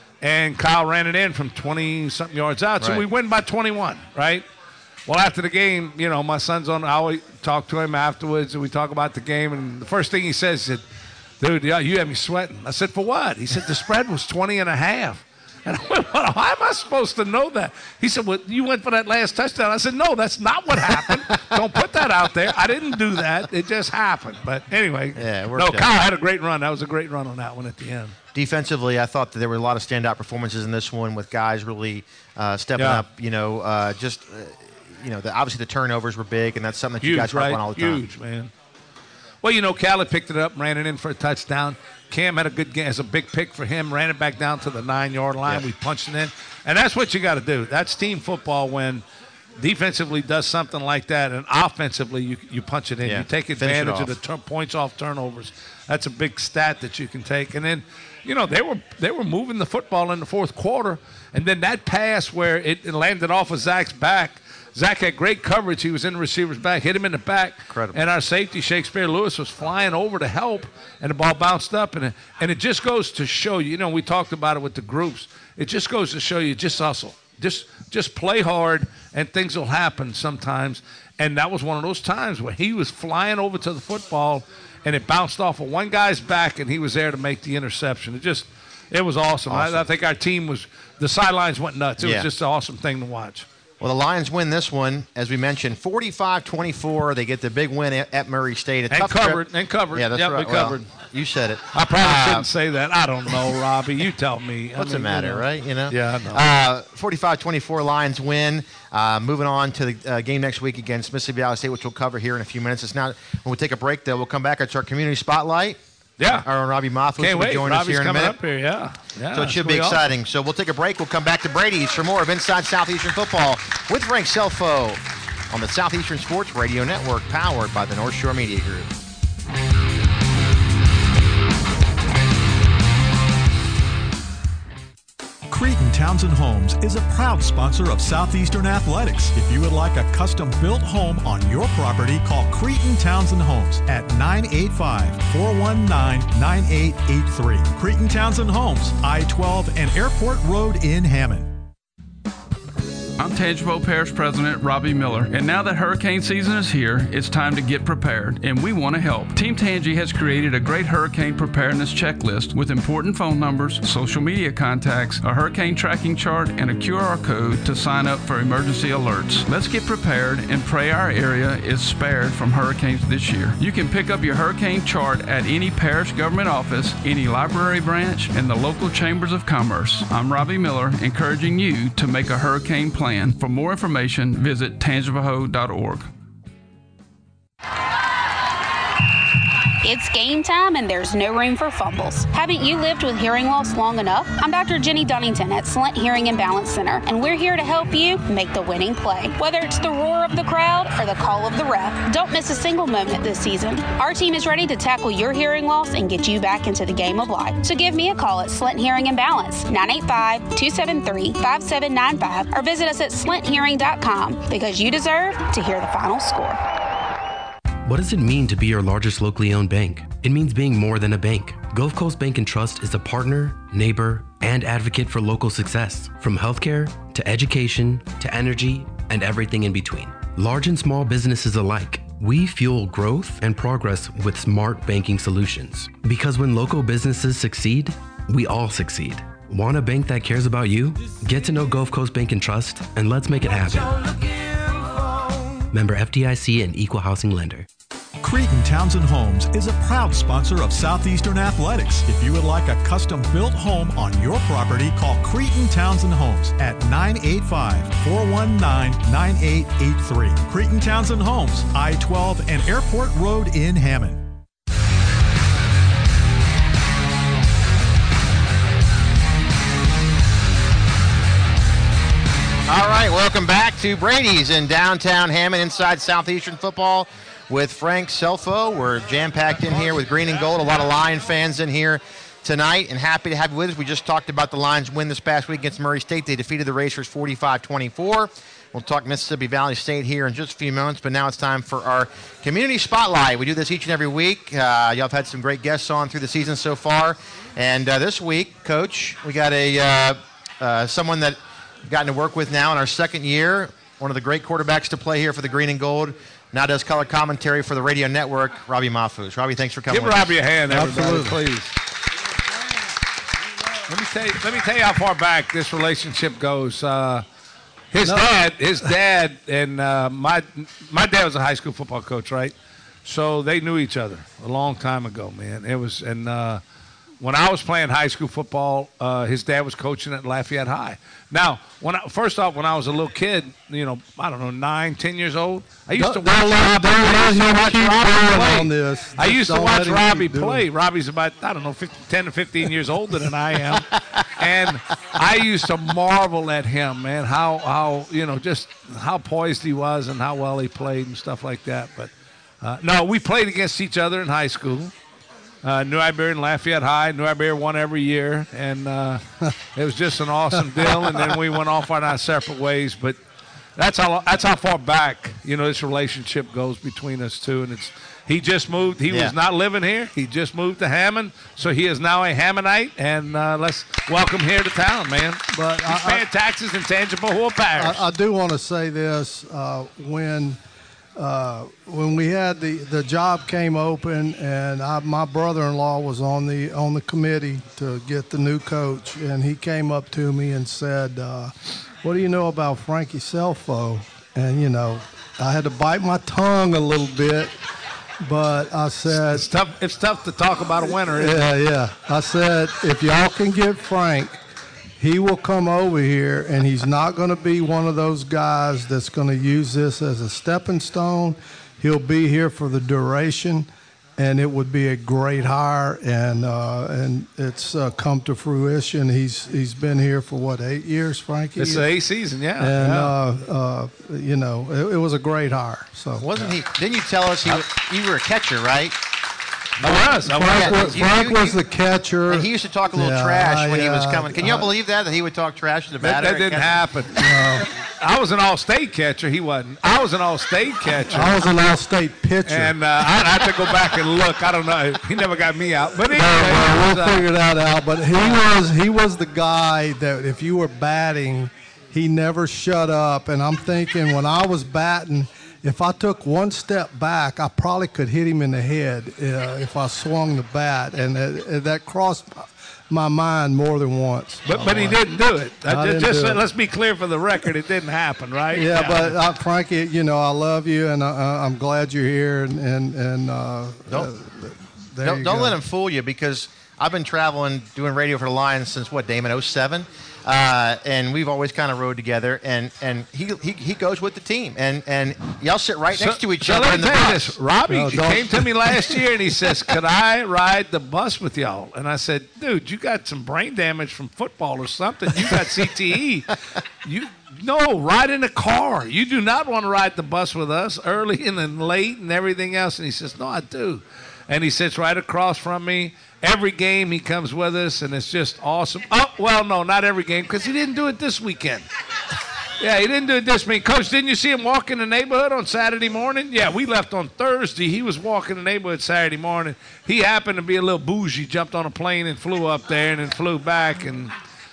And Kyle ran it in from twenty-something yards out. So right. we win by twenty-one, right? Well, after the game, you know, my son's on. I always talk to him afterwards, and we talk about the game. And the first thing he says, he said, dude, yeah, you have me sweating. I said, for what? He said, the spread was twenty and a half. And I went, well, how am I supposed to know that? He said, well, you went for that last touchdown. I said, no, that's not what happened. Don't put that out there. I didn't do that. It just happened. But anyway, yeah, it no, out. Kyle had a great run. That was a great run on that one at the end. Defensively, I thought that there were a lot of standout performances in this one with guys really uh, stepping yeah. up. You know, uh, just, uh, you know, the, obviously the turnovers were big, and that's something that Huge, you guys harp right? on all the time. Huge, man. Well, you know, Khaled picked it up, ran it in for a touchdown. Cam had a good game. It's a big pick for him. Ran it back down to the nine-yard line. Yeah. We punched it in. And that's what you got to do. That's team football when defensively does something like that, and offensively you you punch it in. Yeah. You take advantage of the tur- points off turnovers. That's a big stat that you can take. And then, you know, they were they were moving the football in the fourth quarter, and then that pass where it, it landed off of Zach's back. Zach had great coverage. He was in the receiver's back, hit him in the back. Incredible. And our safety, Shakespeare Lewis, was flying over to help, and the ball bounced up. And it, and it just goes to show you, you know, we talked about it with the groups. It just goes to show you, just hustle. Just just play hard, and things will happen sometimes. And that was one of those times where he was flying over to the football, and it bounced off of one guy's back, and he was there to make the interception. It just, it was awesome. awesome. I, I think our team was, the sidelines went nuts. It yeah. was just an awesome thing to watch. Well, the Lions win this one, as we mentioned, forty-five twenty-four. They get the big win at, at Murray State. A and tough covered. Trip. And covered. Yeah, that's yep, right. we covered. Well, you said it. I probably uh, shouldn't say that. I don't know, Robbie. You tell me. What's I mean, the matter, you know. right? You know? Yeah, I know. Uh, forty-five twenty-four Lions win. Uh, moving on to the uh, game next week against Mississippi Valley State, which we'll cover here in a few minutes. It's not when we take a break, though. We'll come back. It's our community spotlight. Yeah. Our Robbie Mothlis will join us here in a minute. Up here, yeah. yeah. So it should be exciting. Awesome. So we'll take a break. We'll come back to Brady's for more of Inside Southeastern Football with Frank Selfo on the Southeastern Sports Radio Network, powered by the North Shore Media Group. Cretin Townsend Homes is a proud sponsor of Southeastern Athletics. If you would like a custom-built home on your property, call Cretin Townsend Homes at nine eight five, four one nine, nine eight eight three. Cretin Townsend Homes, I twelve and Airport Road in Hammond. I'm Tangipahoa Parish President Robbie Miller, and now that hurricane season is here, it's time to get prepared, and we want to help. Team Tangi has created a great hurricane preparedness checklist with important phone numbers, social media contacts, a hurricane tracking chart, and a Q R code to sign up for emergency alerts. Let's get prepared and pray our area is spared from hurricanes this year. You can pick up your hurricane chart at any parish government office, any library branch, and the local chambers of commerce. I'm Robbie Miller, encouraging you to make a hurricane plan. For more information, visit tangipahoa dot org. It's game time and there's no room for fumbles. Haven't you lived with hearing loss long enough? I'm Doctor Jenny Dunnington at Slint Hearing and Balance Center, and we're here to help you make the winning play. Whether it's the roar of the crowd or the call of the ref, don't miss a single moment this season. Our team is ready to tackle your hearing loss and get you back into the game of life. So give me a call at Slint Hearing and Balance, nine eight five, two seven three, five seven nine five, or visit us at slint hearing dot com, because you deserve to hear the final score. What does it mean to be your largest locally owned bank? It means being more than a bank. Gulf Coast Bank and Trust is a partner, neighbor, and advocate for local success, from healthcare to education to energy and everything in between. Large and small businesses alike We fuel growth and progress with smart banking solutions. Because when local businesses succeed, we all succeed. Want a bank that cares about you? Get to know Gulf Coast Bank and Trust, and let's make it happen. Member F D I C and Equal Housing Lender. Cretin Townsend Homes is a proud sponsor of Southeastern Athletics. If you would like a custom-built home on your property, call Cretin Townsend Homes at nine eight five, four one nine, nine eight eight three. Cretin Townsend Homes, I twelve and Airport Road in Hammond. All right, welcome back to Brady's in downtown Hammond, inside Southeastern football with Frank Selfo. We're jam-packed in here with green and gold. A lot of Lion fans in here tonight, and happy to have you with us. We just talked about the Lions' win this past week against Murray State. They defeated the Racers forty-five twenty-four. We'll talk Mississippi Valley State here in just a few moments, but now it's time for our Community Spotlight. We do this each and every week. Uh, y'all have had some great guests on through the season so far, and uh, this week, Coach, we got a uh, uh, someone that we've gotten to work with now in our second year, one of the great quarterbacks to play here for the green and gold. Now does color commentary for the radio network, Robbie Mahfouz. Robbie, thanks for coming. Give Robbie a hand, everybody, Absolutely. please. Let me tell you. Let me tell you how far back this relationship goes. Uh, his No. dad, his dad, and uh, my my dad was a high school football coach, right? So they knew each other a long time ago, man. It was, and uh, when I was playing high school football, uh, his dad was coaching at Lafayette High. Now, when I, first off, when I was a little kid, you know, I don't know, nine, ten years old, I used to Don't- watch don't let- Robbie, don't I let used to him watch keep Robbie going play. on this. I Just used to don't watch let him Robbie keep doing play. it. Robbie's about, I don't know, fifteen, ten to fifteen years older than I am. And I used to marvel at him, man, how, how, you know, just how poised he was and how well he played and stuff like that. But, uh, no, we played against each other in high school. Uh, New Iberia and Lafayette High. New Iberia won every year, and uh, it was just an awesome deal. And then we went off on our separate ways. But that's how that's how far back, you know, this relationship goes between us two. And it's he just moved. He Yeah. was not living here. He just moved to Hammond, so he is now a Hammondite. And uh, let's welcome here to town, man. But He's I- paying taxes in Tangipahoa Parish. I, I do want to say this. Uh, when uh, when we had the, the job came open, and I, my brother-in-law was on the on the committee to get the new coach, and he came up to me and said, uh, "What do you know about Frankie Selfo?" And you know, I had to bite my tongue a little bit, but I said, "It's tough. It's tough to talk about a winner." Isn't Yeah, it? yeah. I said, if y'all can get Frank, he will come over here, and he's not going to be one of those guys that's going to use this as a stepping stone. He'll be here for the duration, and it would be a great hire, and uh, and it's uh, come to fruition. He's he's been here for what, eight years, Frankie? It's the eighth season, yeah. And yeah. uh, uh, you know, it, it was a great hire. So Wasn't he? Didn't you tell us he was, you were a catcher, right? I was. I Frank Yeah, was, you- Frank you- was you- the catcher. And he used to talk a little Yeah, trash when he was yeah, coming. Can you uh, believe that, that he would talk trash to the That, batter? that didn't catcher? happen. I was an all-state catcher. He wasn't. I was an all-state catcher. I was an all-state pitcher. And uh, I I have to go back and look. I don't know. He never got me out. But anyway, No, it no, was, we'll uh, figure that out. But he was he was the guy that if you were batting, he never shut up. And I'm thinking when I was batting, if I took one step back, I probably could hit him in the head uh, if I swung the bat, and that, that crossed my mind more than once. But, but he didn't do it. I Uh, didn't just do it. let's be clear for the record, it didn't happen, right? Yeah, but uh, Frankie, you know, I love you, and uh, I'm glad you're here, and and, and uh, Don't- uh, there Don't, you don't go. let him fool you, because I've been traveling doing radio for the Lions since what, Damon, oh seven, uh, and we've always kind of rode together. And, and he, he he goes with the team, and and y'all sit right next to each so other let in me the tell you bus. this. Robbie No, don't- came to me last year and he says, "Could I ride the bus with y'all?" And I said, "Dude, you got some brain damage from football or something. You got C T E. You no, ride in the car. You do not want to ride the bus with us early and then late and everything else." And he says, "No, I do." And he sits right across from me. Every game he comes with us, and it's just awesome. Oh, well, no, not every game, because he didn't do it this weekend. Yeah, he didn't do it this week. Coach, didn't you see him walk in the neighborhood on Saturday morning? Yeah, we left on Thursday. He was walking the neighborhood Saturday morning. He happened to be a little bougie, jumped on a plane and flew up there and then flew back. And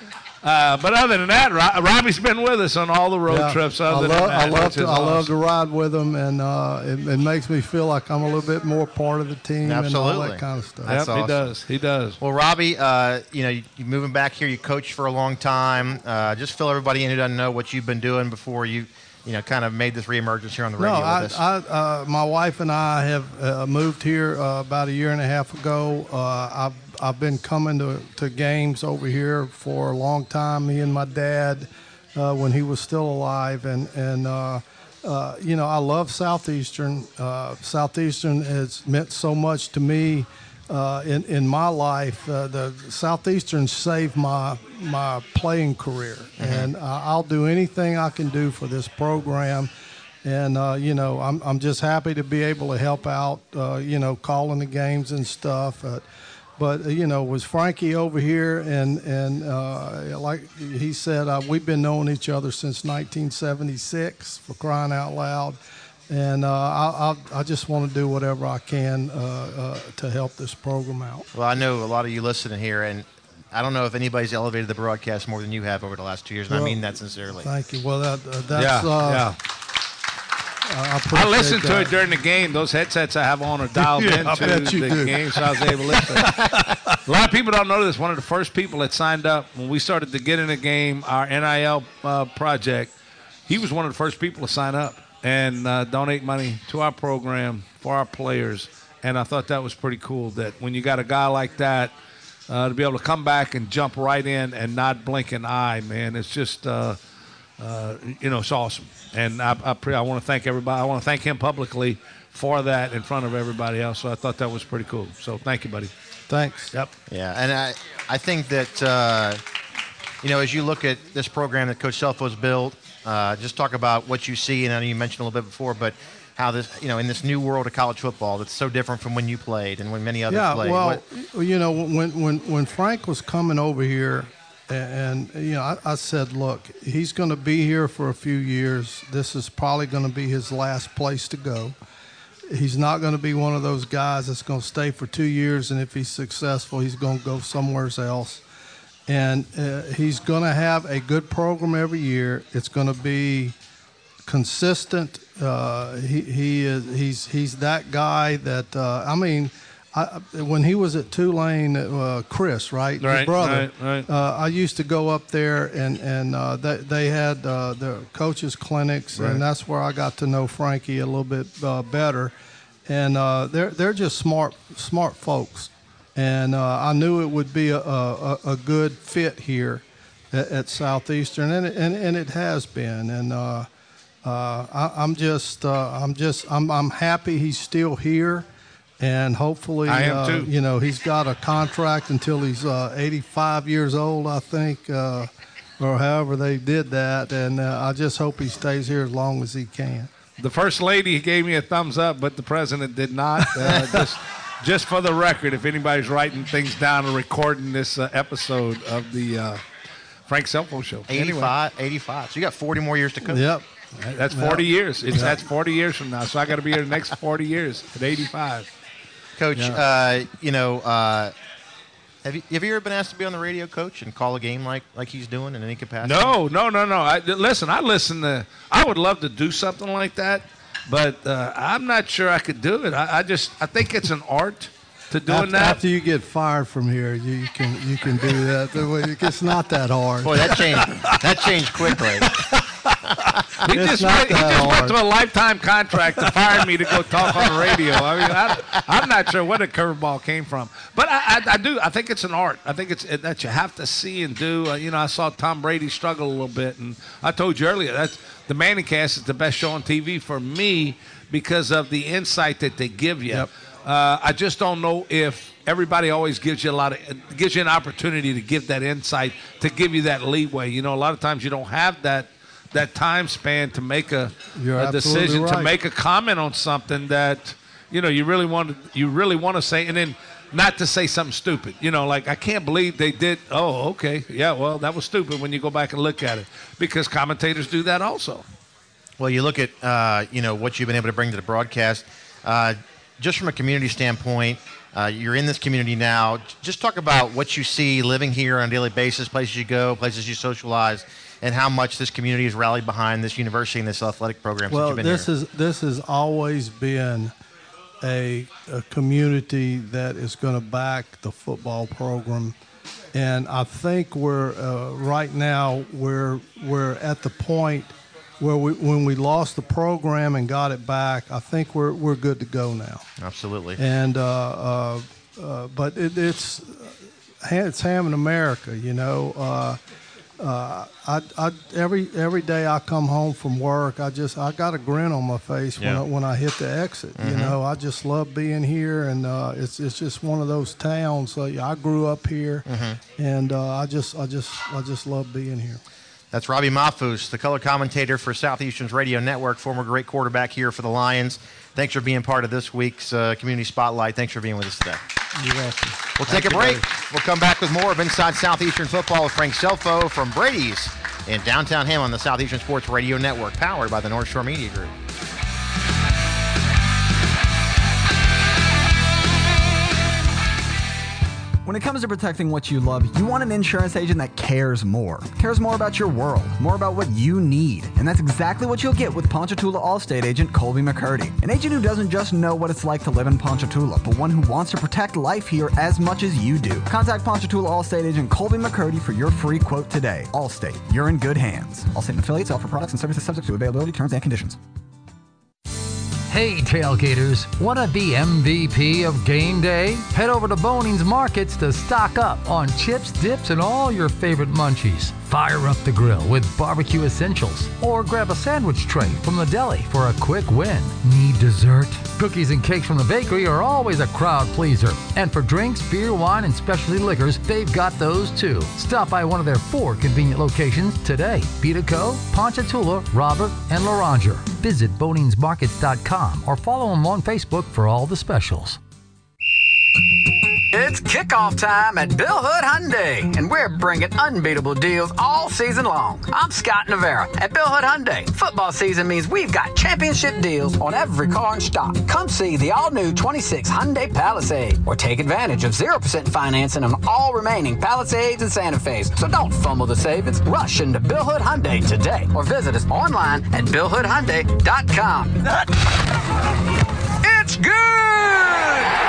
Uh, but other than that, Ro- Robbie's been with us on all the road Yeah, trips. I Other love, than that, I love which to, is I love awesome. to ride with them, and uh, it, it makes me feel like I'm a little bit more part of the team and all that kind of stuff. That's Yep, awesome. He does. He does. Well, Robbie, uh, you know, you, you're moving back here. You coached for a long time. Uh, just fill everybody in who doesn't know what you've been doing before you, you know, kind of made this reemergence here on the radio No, with I, us. I, uh, my wife and I have uh, moved here uh, about a year and a half ago. Uh, I've I've been coming to, to games over here for a long time. Me and my dad, uh, when he was still alive, and and uh, uh, you know, I love Southeastern. Uh, Southeastern has meant so much to me uh, in in my life. Uh, the Southeastern saved my my playing career, Mm-hmm. and uh, I'll do anything I can do for this program. And, uh, you know, I'm I'm just happy to be able to help out, uh, you know, calling the games and stuff. Uh, but, uh, you know, was Frankie over here, and, and uh, like he said, uh, we've been knowing each other since nineteen seventy-six, for crying out loud. And uh, I, I, I just want to do whatever I can uh, uh, to help this program out. Well, I know a lot of you listening here, and I don't know if anybody's elevated the broadcast more than you have over the last two years, and Well, I mean that sincerely. Thank you. Well, that, uh, that's... Yeah, uh, yeah. I, I listened to that. it during the game. Those headsets I have on are dialed Yeah, I into bet you the do. game, so I was able to listen. A lot of people don't know this. One of the first people that signed up when we started to get in the game, our N I L uh, project, he was one of the first people to sign up and uh, donate money to our program for our players. And I thought that was pretty cool that when you got a guy like that, uh, to be able to come back and jump right in and not blink an eye, man, it's just uh, – Uh, you know, it's awesome, and I, I, pre- I want to thank everybody. I want to thank him publicly for that in front of everybody else. So I thought that was pretty cool. So thank you, buddy. Thanks. Yep. Yeah, and I, I think that uh, you know, as you look at this program that Coach Selfo's built, uh, just talk about what you see, and I know you mentioned a little bit before, but how this, you know, in this new world of college football, that's so different from when you played and when many others yeah, played. well, What- you know, when when when Frank was coming over here. And, you know, I, I said, look, he's going to be here for a few years. This is probably going to be his last place to go. He's not going to be one of those guys that's going to stay for two years, and if he's successful, he's going to go somewhere else. And uh, he's going to have a good program every year. It's going to be consistent. Uh, he he is he's he's that guy that uh, I mean. I, when he was at Tulane, uh, Chris, right, Right, his brother, right, right. Uh, I used to go up there, and and uh, they they had uh, the coaches clinics, Right. and that's where I got to know Frankie a little bit uh, better. And uh, they're they're just smart smart folks, and uh, I knew it would be a a, a good fit here at, at Southeastern, and it, and and it has been. And uh, uh, I, I'm just uh, I'm just I'm I'm happy he's still here. And hopefully, I am uh, too. you know, he's got a contract until he's uh, eighty-five years old, I think, uh, or however they did that. And uh, I just hope he stays here as long as he can. The first lady gave me a thumbs up, but the president did not. Uh, just, just for the record, if anybody's writing things down and recording this uh, episode of the uh, Frank Selfo Show. eighty-five, eighty-five. So you got forty more years to coach. Yep. That's forty Yep. years. It's, That's forty years from now. So I got to be here the next forty years at eighty-five. Coach, Yeah. uh, you know, uh, have you have you ever been asked to be on the radio, Coach, and call a game like like he's doing in any capacity? No, no, no, no. I, listen, I listen to. I would love to do something like that, but uh, I'm not sure I could do it. I, I just, I think it's an art to doing After, that. after you get fired from here, you, you can you can do that. It's not that hard. Boy, that changed. That changed quickly. He It's just, not went, he that just went hard. to a lifetime contract to fire me to go talk on the radio. I mean, I, I'm not sure where the curveball came from, but I, I, I do. I think it's an art. I think it's it, that you have to see and do. Uh, you know, I saw Tom Brady struggle a little bit, and I told you earlier that's the Manningcast is the best show on T V for me because of the insight that they give you. Yep. Uh, I just don't know if everybody always gives you a lot of gives you an opportunity to give that insight, to give you that leeway. You know, a lot of times you don't have that that time span to make a, You're a absolutely decision, to right. make a comment on something that you know you really want to you really want to say, and then not to say something stupid. You know, like I can't believe they did. Oh, okay, yeah, well that was stupid when you go back and look at it, because commentators do that also. Well, you look at uh, you know what you've been able to bring to the broadcast, uh, just from a community standpoint. Uh, you're in this community now. Just talk about what you see living here on a daily basis, places you go, places you socialize, and how much this community has rallied behind this university and this athletic program well, since you've been this here. is this has always been a, a community that is going to back the football program, and I think we're uh, right now we're we're at the point where we when we lost the program and got it back. I think we're we're good to go now. Absolutely. And uh, uh, uh, but it, it's it's Hammond, America, you know. Uh, Uh, I, I every every day I come home from work, I just I got a grin on my face when Yeah. I, when I hit the exit. Mm-hmm. You know, I just love being here, and uh, it's it's just one of those towns. Uh, I grew up here, Mm-hmm. and uh, I just I just I just love being here. That's Robbie Mahfouz, the color commentator for Southeastern's Radio Network, former great quarterback here for the Lions. Thanks for being part of this week's uh, Community Spotlight. Thanks for being with us today. You're welcome. We'll take a break. We'll come back with more of Inside Southeastern Football with Frank Selfo from Brady's in downtown Hammond on the Southeastern Sports Radio Network, powered by the North Shore Media Group. When it comes to protecting what you love, you want an insurance agent that cares more. Cares more about your world, more about what you need. And that's exactly what you'll get with Ponchatoula Allstate agent Colby McCurdy. An agent who doesn't just know what it's like to live in Ponchatoula, but one who wants to protect life here as much as you do. Contact Ponchatoula Allstate agent Colby McCurdy for your free quote today. Allstate, you're in good hands. Allstate and affiliates offer products and services subject to availability, terms, and conditions. Hey, tailgaters, want to be M V P of game day? Head over to Boning's Markets to stock up on chips, dips, and all your favorite munchies. Fire up the grill with barbecue essentials, or grab a sandwich tray from the deli for a quick win. Need dessert? Cookies and cakes from the bakery are always a crowd pleaser. And for drinks, beer, wine, and specialty liquors, they've got those too. Stop by one of their four convenient locations today. Pitaco, Ponchatoula, Robert, and Laranger. Visit bonings markets dot com or follow them on Facebook for all the specials. It's kickoff time at Bill Hood Hyundai, and we're bringing unbeatable deals all season long. I'm Scott Navarra at Bill Hood Hyundai. Football season means we've got championship deals on every car in stock. Come see the all-new twenty-six Hyundai Palisade, or take advantage of zero percent financing on all remaining Palisades and Santa Fe's. So don't fumble the savings. Rush into Bill Hood Hyundai today, or visit us online at bill hood hyundai dot com. It's good!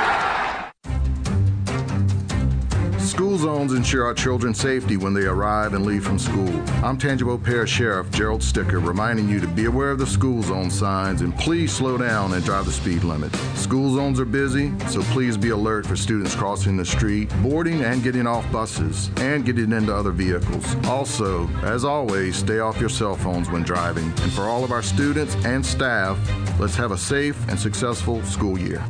School zones ensure our children's safety when they arrive and leave from school. I'm Tangipahoa Parish Sheriff Gerald Sticker, reminding you to be aware of the school zone signs and please slow down and drive the speed limit. School zones are busy, so please be alert for students crossing the street, boarding and getting off buses, and getting into other vehicles. Also, as always, stay off your cell phones when driving. And for all of our students and staff, let's have a safe and successful school year.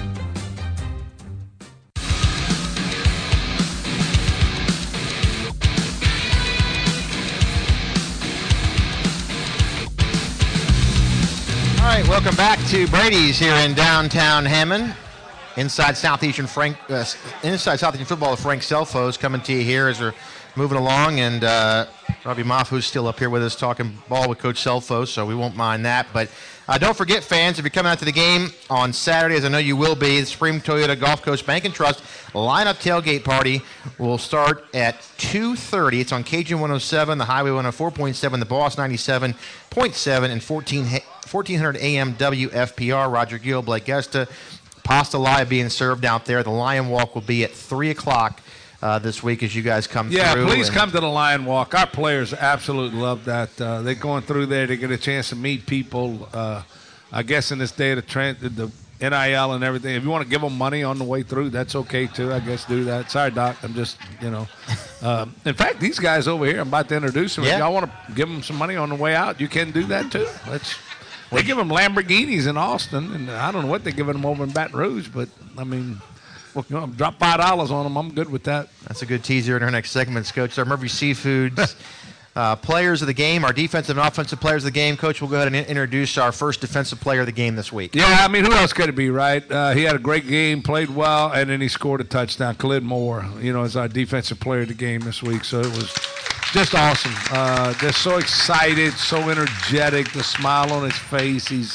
All right, welcome back to Brady's here in downtown Hammond. Inside Southeastern Frank, uh, Inside Southeastern Football with Frank Selfo is coming to you here as we're moving along, and uh, Robbie Mahfouz still up here with us talking ball with Coach Selfo, so we won't mind that. But uh, don't forget, fans, if you're coming out to the game on Saturday, as I know you will be, the Supreme Toyota Gulf Coast Bank and Trust lineup tailgate party will start at two thirty. It's on K G one oh seven, the Highway one oh four point seven, the Boss ninety-seven point seven, and fourteen hundred A M W F P R. Roger Gill, Blake Gesta. Pasta live being served out there. The Lion Walk will be at three o'clock uh, this week as you guys come yeah, through. Yeah, please and come to the Lion Walk. Our players absolutely love that. Uh, they're going through there to get a chance to meet people. Uh, I guess in this day of the, trend, the N I L and everything, if you want to give them money on the way through, that's okay too. I guess do that. Sorry, Doc. I'm just, you know. Um, in fact, these guys over here, I'm about to introduce them. Yeah. If y'all want to give them some money on the way out, you can do that too. Let's. They give them Lamborghinis in Austin, and I don't know what they're giving them over in Baton Rouge, but, I mean, well, you know, drop five dollars on them. I'm good with that. That's a good teaser in our next segments, Coach. Our Murphy Seafoods uh, players of the game, our defensive and offensive players of the game. Coach, we'll go ahead and introduce our first defensive player of the game this week. Yeah, I mean, who else could it be, right? Uh, he had a great game, played well, and then he scored a touchdown. Khalid Moore, you know, is our defensive player of the game this week, so it was just awesome. Uh, just so excited, so energetic, the smile on his face. He's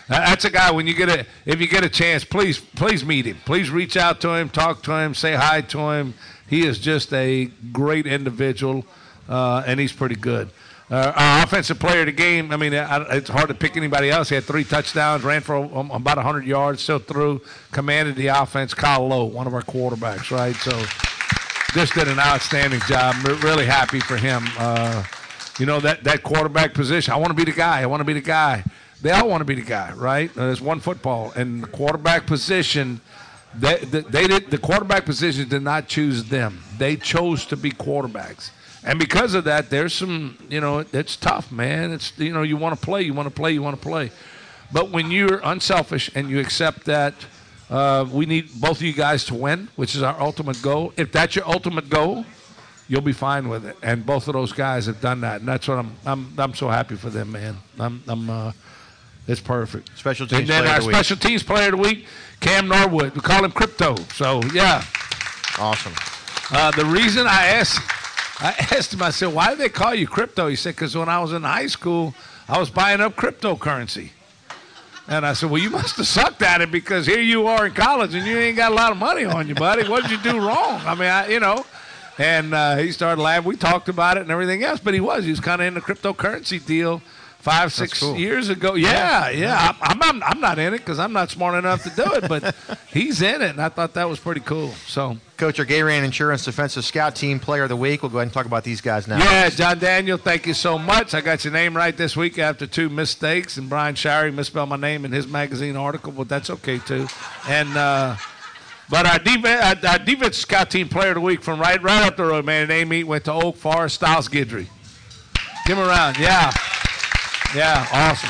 That's a guy. When you get a, if you get a chance, please, please meet him. Please reach out to him, talk to him, say hi to him. He is just a great individual, uh, and he's pretty good. Uh, our offensive player of the game, I mean, it's hard to pick anybody else. He had three touchdowns, ran for um, about one hundred yards, still threw, commanded the offense. Kyle Lowe, one of our quarterbacks, right? So just did an outstanding job. We're really happy for him. Uh, you know, that, that quarterback position, I want to be the guy. I want to be the guy. They all want to be the guy, right? Uh, there's one football. And the quarterback position, they, they, they did, the quarterback position did not choose them. They chose to be quarterbacks. And because of that, there's some, you know, it's tough, man. It's, you know, you want to play, you want to play, you want to play. But when you're unselfish and you accept that uh, we need both of you guys to win, which is our ultimate goal, if that's your ultimate goal, you'll be fine with it. And both of those guys have done that. And that's what I'm, I'm, I'm so happy for them, man. I'm, I'm, uh, it's perfect. Special teams and then player our of the week. special teams player of the week, Cam Norwood. We call him Crypto. So, yeah. Awesome. Uh, the reason I asked, I asked him, I said, why do they call you Crypto? He said, because when I was in high school, I was buying up cryptocurrency. And I said, well, you must have sucked at it because here you are in college and you ain't got a lot of money on you, buddy. What did you do wrong? I mean, I, you know. And uh, he started laughing. We talked about it and everything else, but he was. He was kind of in the cryptocurrency deal. Five, six cool. years ago. Yeah, yeah. yeah. I'm, I'm, I'm not in it because I'm not smart enough to do it, but he's in it, and I thought that was pretty cool. So, Coach, our Gayran Insurance Defensive Scout Team Player of the Week. We'll go ahead and talk about these guys now. Yeah, John Daniel, thank you so much. I got your name right this week after two mistakes, and Brian Shirey misspelled my name in his magazine article, but that's okay, too. And uh, But our, def- our Defensive Scout Team Player of the Week from right, right up the road, man, name meet went to Oak Forest, Styles Guidry. Give him a round. Yeah. Yeah, awesome.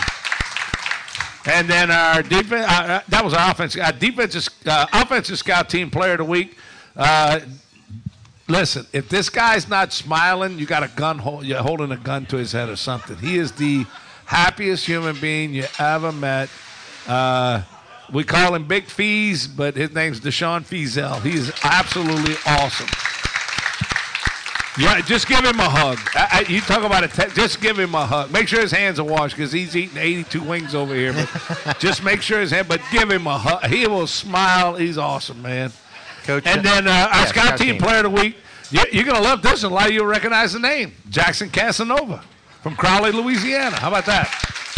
And then our defense, uh, that was our offense, our defensive, uh, offensive scout team player of the week. Uh, listen, if this guy's not smiling, you got a gun, hold, you're holding a gun to his head or something. He is the happiest human being you ever met. Uh, we call him Big Fees, but his name's Deshaun Feazell. He is absolutely awesome. Yeah, just give him a hug. I, I, you talk about it. Te- just give him a hug. Make sure his hands are washed because he's eating eighty-two wings over here. But just make sure his hand. But give him a hug. He will smile. He's awesome, man. Coach. And then uh, our yeah, Scout, Scout Team, team Player of the Week. You, you're gonna love this, and a lot of you will recognize the name, Jackson Casanova from Crowley, Louisiana. How about that?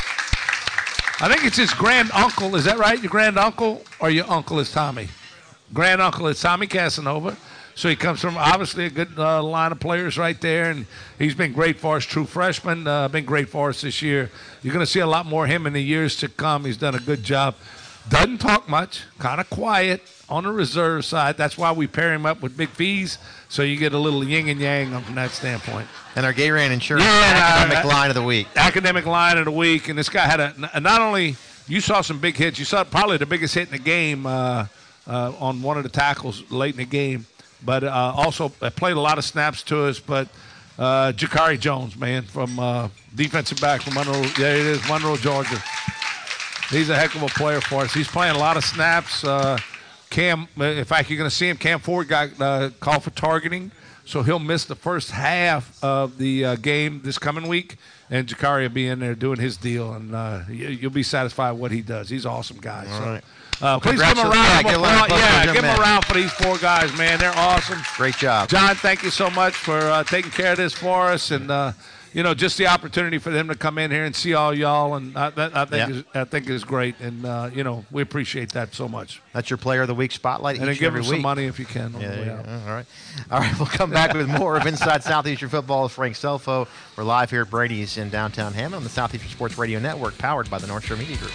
I think it's his grand uncle. Is that right? Your grand uncle or your uncle is Tommy? Grand uncle is Tommy Casanova. So he comes from obviously a good uh, line of players right there, and he's been great for us. True freshman, uh, been great for us this year. You're going to see a lot more of him in the years to come. He's done a good job. Doesn't talk much, kind of quiet on the reserve side. That's why we pair him up with Big Fees, so you get a little yin and yang from that standpoint. And our Gayran Insurance yeah, Academic uh, Line of the Week. Academic Line of the Week, and this guy had a not only you saw some big hits, you saw probably the biggest hit in the game uh, uh, on one of the tackles late in the game. But uh, also played a lot of snaps to us. But uh, Jakari Jones, man, from uh, defensive back from Monroe. There it is, Monroe, Georgia. He's a heck of a player for us. He's playing a lot of snaps. Uh, Cam, in fact, you're going to see him. Cam Ford got uh, called for targeting, so he'll miss the first half of the uh, game this coming week. And Jakari will be in there doing his deal, and uh, you'll be satisfied with what he does. He's an awesome guy. All so. right. Uh, well, please give them a round of applause. Yeah, give them man. a round for these four guys, man. They're awesome. Great job. John, thank you so much for uh, taking care of this for us. And, uh, you know, just the opportunity for them to come in here and see all y'all. And I, that, I, think, yeah. is, I think is great. And, uh, you know, we appreciate that so much. That's your Player of the Week spotlight and each then give and every them some week. money if you can. On yeah, the way yeah. out. All right. All right, we'll come back with more of Inside Southeastern Football with Frank Selfo. We're live here at Brady's in downtown Hammond on the Southeastern Sports Radio Network, powered by the North Shore Media Group.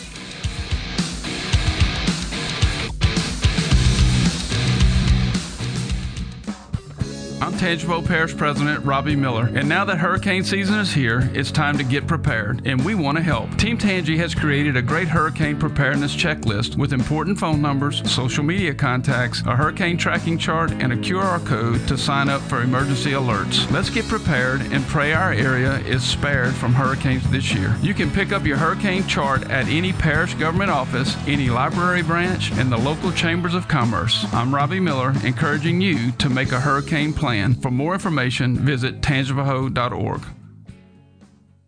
I'm Tangipahoa Parish President Robbie Miller, and now that hurricane season is here, it's time to get prepared, and we want to help. Team Tangi has created a great hurricane preparedness checklist with important phone numbers, social media contacts, a hurricane tracking chart, and a Q R code to sign up for emergency alerts. Let's get prepared and pray our area is spared from hurricanes this year. You can pick up your hurricane chart at any parish government office, any library branch, and the local chambers of commerce. I'm Robbie Miller, encouraging you to make a hurricane plan. For more information, visit tangipahoa dot org.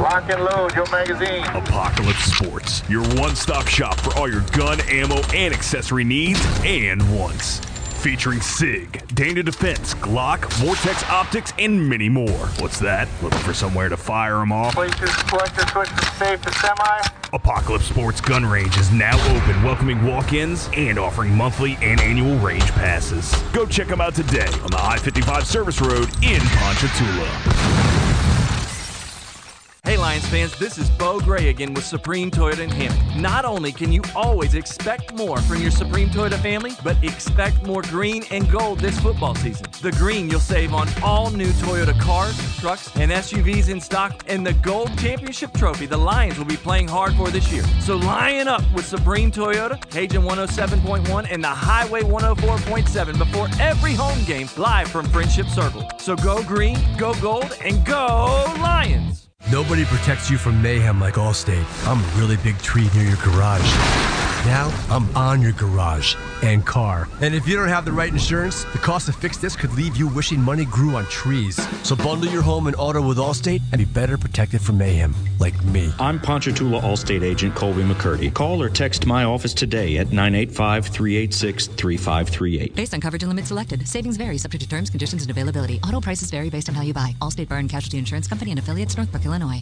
Lock and load your magazine. Apocalypse Sports, your one-stop shop for all your gun, ammo, and accessory needs and wants. Featuring SIG, Dana Defense, Glock, Vortex Optics, and many more. What's that? Looking for somewhere to fire them off? Places, collector, switch from safe to semi. Apocalypse Sports Gun Range is now open, welcoming walk-ins and offering monthly and annual range passes. Go check them out today on the I fifty-five Service Road in Ponchatoula. Hey Lions fans, this is Bo Gray again with Supreme Toyota in Hammond. Not only can you always expect more from your Supreme Toyota family, but expect more green and gold this football season. The green you'll save on all new Toyota cars, trucks, and S U Vs in stock, and the gold championship trophy the Lions will be playing hard for this year. So line up with Supreme Toyota, Cajun one oh seven point one and the Highway one oh four point seven before every home game live from Friendship Circle. So go green, go gold, and go Lions! Nobody protects you from mayhem like Allstate. I'm a really big tree near your garage. Now, I'm on your garage and car. And if you don't have the right insurance, the cost to fix this could leave you wishing money grew on trees. So bundle your home and auto with Allstate and be better protected from mayhem, like me. I'm Ponchatoula Allstate agent Colby McCurdy. Call or text my office today at nine eight five, three eight six, three five three eight. Based on coverage and limits selected. Savings vary subject to terms, conditions, and availability. Auto prices vary based on how you buy. Allstate Bar and Casualty Insurance Company and affiliates, Northbrook, Illinois.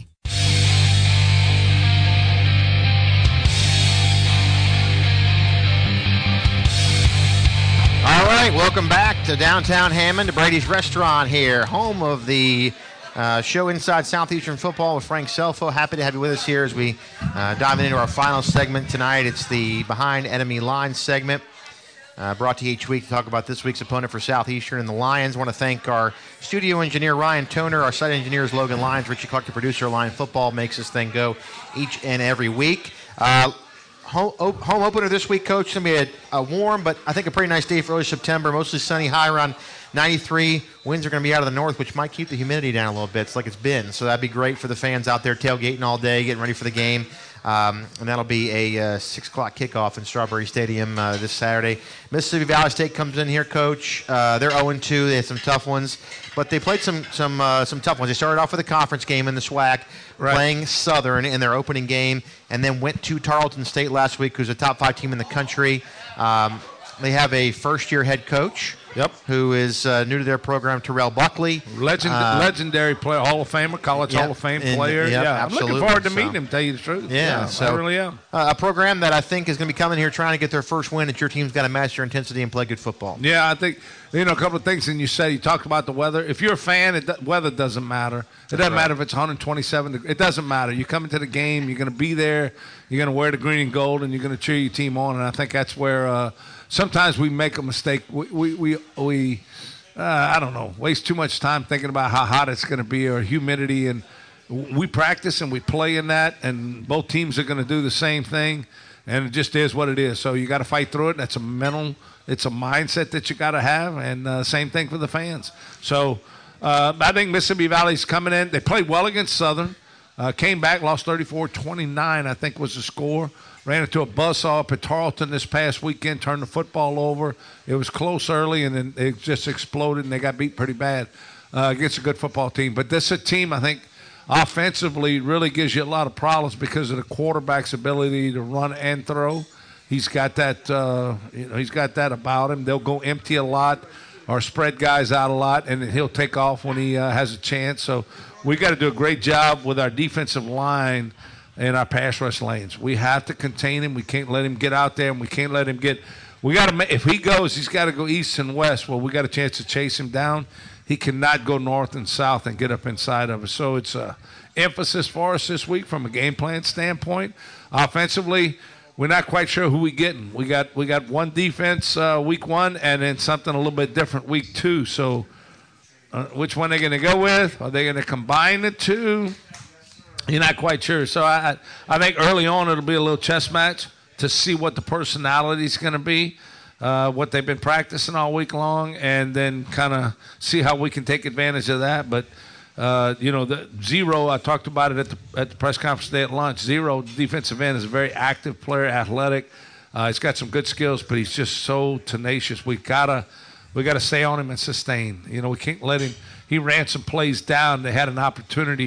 All right, welcome back to downtown Hammond, to Brady's Restaurant here, home of the uh, show Inside Southeastern Football with Frank Selfo. Happy to have you with us here as we uh, dive into our final segment tonight. It's the Behind Enemy Lines segment, uh, brought to you each week to talk about this week's opponent for Southeastern and the Lions. I want to thank our studio engineer, Ryan Toner, our site engineers, Logan Lyons, Richie Clark, the producer of Lion Football, makes this thing go each and every week. Uh, Home, home opener this week, Coach. It's going to be a, a warm, but I think a pretty nice day for early September. Mostly sunny, high around ninety-three. Winds are going to be out of the north, which might keep the humidity down a little bit. It's like it's been. So that'd be great for the fans out there tailgating all day, getting ready for the game. Um, and that'll be a uh, six o'clock kickoff in Strawberry Stadium uh, this Saturday. Mississippi Valley State comes in here, Coach. Uh, they're oh and two. They had some tough ones, but they played some some uh, some tough ones. They started off with a conference game in the SWAC, right, playing Southern in their opening game, and then went to Tarleton State last week, who's a top five team in the country. Um, they have a first-year head coach. Yep. Who is uh, new to their program, Terrell Buckley. Legend, uh, legendary player, Hall of Famer, college yep, Hall of Fame player. And, yep, yeah, absolutely. I'm looking forward to so, meeting him, tell you the truth. Yeah, yeah so, I really am. Uh, a program that I think is going to be coming here trying to get their first win, that your team's got to match their intensity and play good football. Yeah, I think, you know, a couple of things, and you said, you talked about the weather. If you're a fan, it, weather doesn't matter. It doesn't right. matter if it's one twenty-seven. It doesn't matter. You come into the game, you're going to be there, you're going to wear the green and gold, and you're going to cheer your team on, and I think that's where uh, sometimes we make a mistake. We, we, we, we Uh, I don't know, waste too much time thinking about how hot it's going to be or humidity. And we practice and we play in that, and both teams are going to do the same thing, and it just is what it is. So you got to fight through it. That's a mental, it's a mindset that you got to have, and uh, same thing for the fans. So uh, I think Mississippi Valley's coming in. They played well against Southern, uh, came back, lost thirty-four twenty-nine, I think was the score. Ran into a buzzsaw up at Tarleton this past weekend, turned the football over. It was close early, and then it just exploded, and they got beat pretty bad uh, against a good football team. But this is a team, I think, offensively really gives you a lot of problems because of the quarterback's ability to run and throw. He's got that, uh, you know, he's got that about him. They'll go empty a lot or spread guys out a lot, and he'll take off when he uh, has a chance. So we got to do a great job with our defensive line in our pass rush lanes. We have to contain him. We can't let him get out there, and we can't let him get – we got to – if he goes, he's got to go east and west. Well, we got a chance to chase him down. He cannot go north and south and get up inside of us. So it's a emphasis for us this week from a game plan standpoint. Offensively, we're not quite sure who we're getting. We got we got one defense uh, week one and then something a little bit different week two. So uh, which one they're going to go with? Are they going to combine the two? You're not quite sure. So I I think early on it'll be a little chess match to see what the personality is going to be, uh, what they've been practicing all week long, and then kind of see how we can take advantage of that. But, uh, you know, the Zero, I talked about it at the, at the press conference today at lunch. Zero, defensive end, is a very active player, athletic. Uh, he's got some good skills, but he's just so tenacious. We've got to we got to stay on him and sustain. You know, we can't let him – he ran some plays down. They had an opportunity –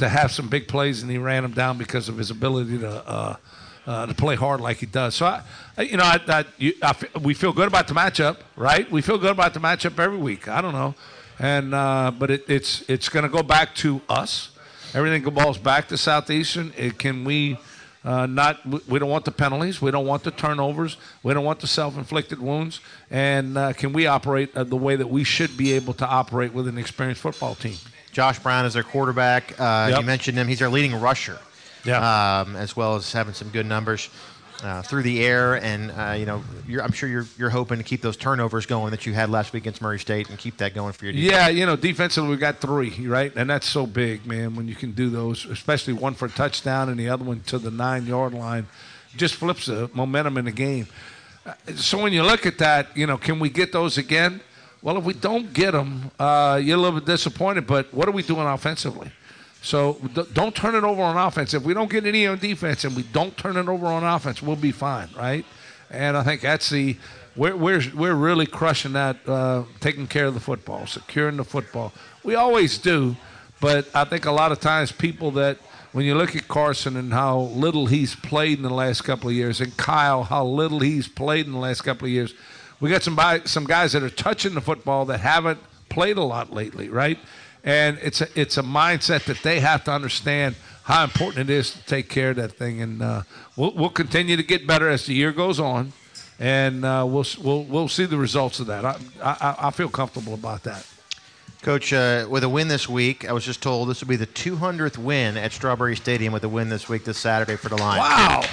to have some big plays, and he ran them down because of his ability to uh, uh, to play hard like he does. So, I, I you know, I, I, you, I, we feel good about the matchup, right? We feel good about the matchup every week. I don't know, and uh, but it, it's it's going to go back to us. Everything falls back to Southeastern. It, can we uh, not? We don't want the penalties. We don't want the turnovers. We don't want the self-inflicted wounds. And uh, can we operate uh, the way that we should be able to operate with an experienced football team? Josh Brown is their quarterback. Uh, Yep. You mentioned him. He's their leading rusher, Yeah. um, as well as having some good numbers uh, through the air. And uh, you know, you're, I'm sure you're you're hoping to keep those turnovers going that you had last week against Murray State and keep that going for your defense. Yeah, you know, defensively we got three, right? And that's so big, man, when you can do those, especially one for a touchdown and the other one to the nine-yard line. Just flips the momentum in the game. Uh, So when you look at that, you know, can we get those again? Well, if we don't get them, uh, you're a little bit disappointed, but what are we doing offensively? So d- don't turn it over on offense. If we don't get any on defense and we don't turn it over on offense, we'll be fine, right? And I think that's the we're we're we're really crushing that, uh, taking care of the football, securing the football. We always do, but I think a lot of times people that when you look at Carson and how little he's played in the last couple of years, and Kyle how little he's played in the last couple of years, we got some by, some guys that are touching the football that haven't played a lot lately, right? And it's a, it's a mindset that they have to understand how important it is to take care of that thing. And uh, we'll, we'll continue to get better as the year goes on, and uh, we'll we'll we'll see the results of that. I I, I feel comfortable about that. Coach, uh, with a win this week, I was just told this will be the two hundredth win at Strawberry Stadium with a win this week, this Saturday for the Lions. Wow.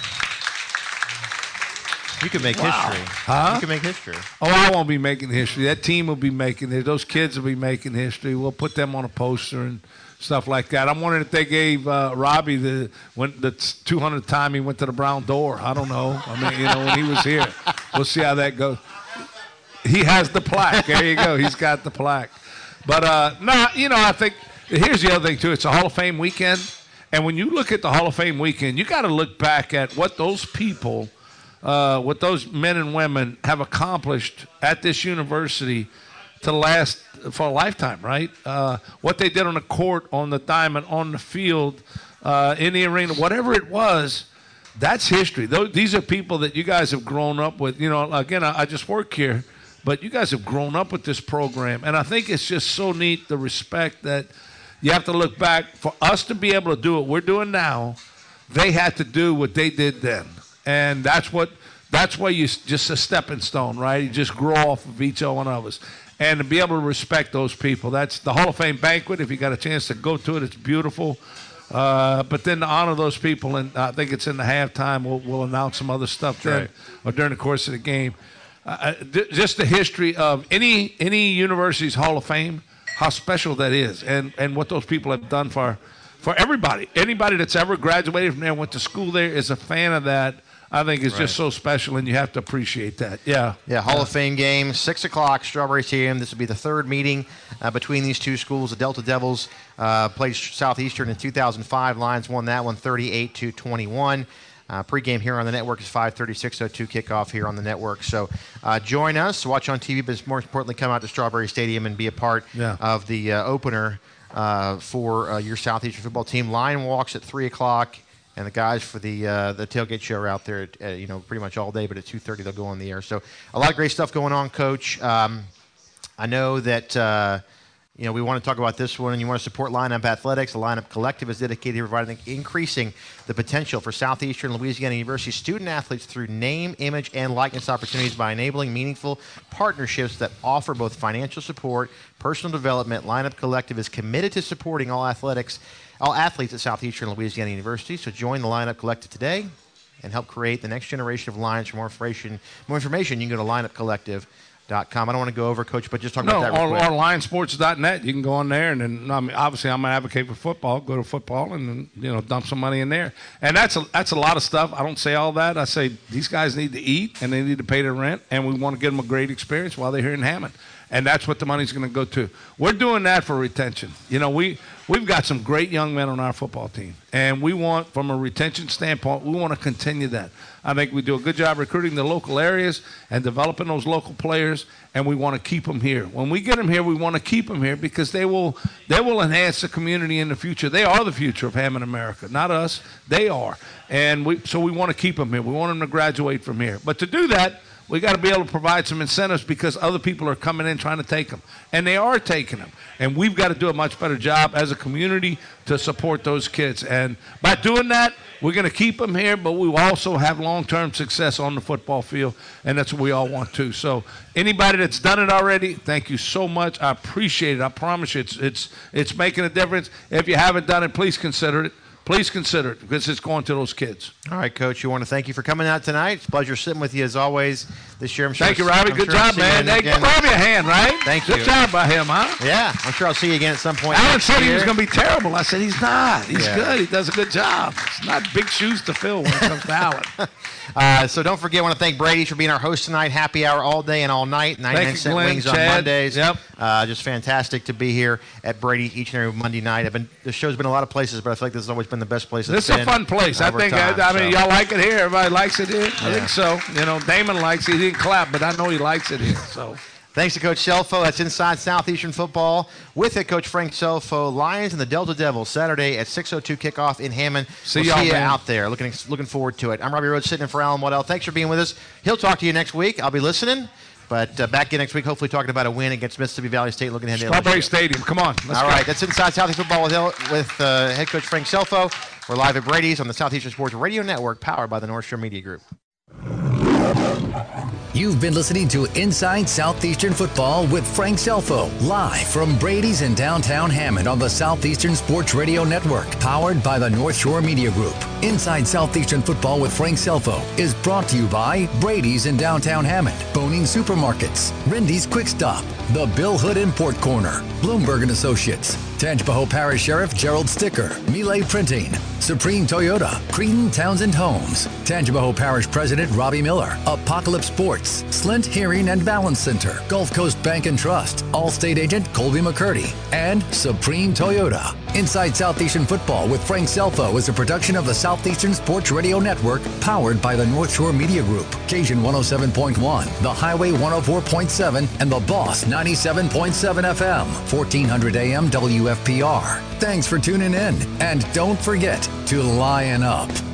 You can make Wow. history. Huh? You can make history. Oh, I won't be making history. That team will be making it. Those kids will be making history. We'll put them on a poster and stuff like that. I'm wondering if they gave uh, Robbie the when the two hundredth time he went to the Brown Door. I don't know. I mean, you know, when he was here. We'll see how that goes. He has the plaque. There you go. He's got the plaque. But, uh, no, you know, I think here's the other thing, too. It's a Hall of Fame weekend. And when you look at the Hall of Fame weekend, you got to look back at what those people – Uh, what those men and women have accomplished at this university to last for a lifetime, right? Uh, what they did on the court, on the diamond, on the field, uh, in the arena, whatever it was, that's history. Those, these are people that you guys have grown up with. You know, again, I, I just work here, but you guys have grown up with this program. And I think it's just so neat, the respect that you have to look back. For us to be able to do what we're doing now, they had to do what they did then. And that's what that's why you just a stepping stone, right? You just grow off of each one of us. And to be able to respect those people, that's the Hall of Fame banquet. If you got a chance to go to it, it's beautiful. Uh, but then to honor those people, and I think it's in the halftime, we'll, we'll announce some other stuff then, right. or during the course of the game. Uh, just the history of any any university's Hall of Fame, how special that is, and, and what those people have done for for everybody. Anybody that's ever graduated from there, went to school there, is a fan of that. I think it's Right. just so special, and you have to appreciate that. Yeah. Yeah, Hall yeah. of Fame game, six o'clock, Strawberry Stadium. This will be the third meeting uh, between these two schools. The Delta Devils uh, played Southeastern in two thousand five. Lions won that one thirty-eight to twenty-one. Uh, pregame here on the network is five thirty, six oh two kickoff here on the network. So uh, join us, watch on T V, but more importantly, come out to Strawberry Stadium and be a part Yeah. of the uh, opener uh, for uh, your Southeastern football team. Lion walks at three o'clock. And the guys for the uh, the tailgate show are out there, uh, you know, pretty much all day. But at two thirty, they'll go on the air. So a lot of great stuff going on, Coach. Um, I know that uh, you know we want to talk about this one, and you want to support Lineup Athletics. The Lineup Collective is dedicated to providing increasing the potential for Southeastern Louisiana University student athletes through name, image, and likeness opportunities by enabling meaningful partnerships that offer both financial support, personal development. Lineup Collective is committed to supporting all athletics. All athletes at Southeastern Louisiana University. So join the Lineup Collective today and help create the next generation of Lions. For more information, more information, you can go to lineup collective dot com. I don't want to go over, Coach, but just talk No, about that real or, quick. or lion sports dot net. You can go on there, and then I mean, obviously I'm an advocate for football. Go to football and you know dump some money in there. And that's a, that's a lot of stuff. I don't say all that. I say these guys need to eat and they need to pay their rent, and we want to give them a great experience while they're here in Hammond. and that's what the money's going to go to. We're doing that for retention. You know, we, we've got some great young men on our football team, and we want, from a retention standpoint, we want to continue that. I think we do a good job recruiting the local areas and developing those local players, and we want to keep them here. When we get them here, we want to keep them here because they will they will enhance the community in the future. They are the future of Hammond America, not us. They are. And we so we want to keep them here. We want them to graduate from here. But to do that, we got to be able to provide some incentives because other people are coming in trying to take them. And they are taking them. And we've got to do a much better job as a community to support those kids. And by doing that, we're going to keep them here, but we will also have long-term success on the football field, and that's what we all want to. So anybody that's done it already, thank you so much. I appreciate it. I promise you it's, it's, it's making a difference. If you haven't done it, please consider it. Please consider it because it's going to those kids. All right, Coach. We want to thank you for coming out tonight. It's a pleasure sitting with you as always this year. I'm sure thank you, Robbie. I'm Good sure job, man. Hey, give Robbie a hand, right? Thank Good you. Good job by him, huh? Yeah. I'm sure I'll see you again at some point. Alan said he was going to be terrible. I said he's not. He's Yeah. good. He does a good job. It's not big shoes to fill when it comes to Alan. Uh, so don't forget, I want to thank Brady for being our host tonight. Happy hour all day and all night. ninety-nine cent Glenn, wings on Chad. Mondays. Yep. Uh, just fantastic to be here at Brady each and every Monday night. I've been the show's been a lot of places, but I feel like this has always been the best place. This is a fun place. I think. Time, I, I mean, so. y'all like it here. Everybody likes it here. I Yeah. think so. You know, Damon likes it. He didn't clap, but I know he likes it here. So. Thanks to Coach Selfo. That's Inside Southeastern Football with head coach Frank Selfo. Lions and the Delta Devils Saturday at six oh two kickoff in Hammond. See we'll y'all, see you man. out there. Looking looking forward to it. I'm Robbie Rhodes sitting in for Alan Waddell. Thanks for being with us. He'll talk to you next week. I'll be listening. But uh, back in next week, hopefully talking about a win against Mississippi Valley State. Looking ahead to Strawberry L S U. Stadium. Come on. Let's All go. right, that's Inside Southeastern Football with, with uh, head coach Frank Selfo. We're live at Brady's on the Southeastern Sports Radio Network, powered by the North Shore Media Group. You've been listening to Inside Southeastern Football with Frank Selfo, live from Brady's in downtown Hammond on the Southeastern Sports Radio Network, powered by the North Shore Media Group. Inside Southeastern Football with Frank Selfo is brought to you by Brady's in downtown Hammond, Boning Supermarkets, Rendy's Quick Stop, the Bill Hood Import Corner, Bloomberg and Associates, Tangipahoa Parish Sheriff Gerald Sticker, Miele Printing, Supreme Toyota, Creedon Townsend Homes, Tangipahoa Parish President Robbie Miller, Apocalypse Sports, Slint Hearing and Balance Center, Gulf Coast Bank and Trust, Allstate Agent Colby McCurdy, and Supreme Toyota. Inside Southeastern Football with Frank Selfo is a production of the Southeastern Sports Radio Network, powered by the North Shore Media Group, Cajun one oh seven point one, The Highway one oh four point seven, and The Boss ninety-seven point seven F M, fourteen hundred A M W F P R. Thanks for tuning in, and don't forget to lion up.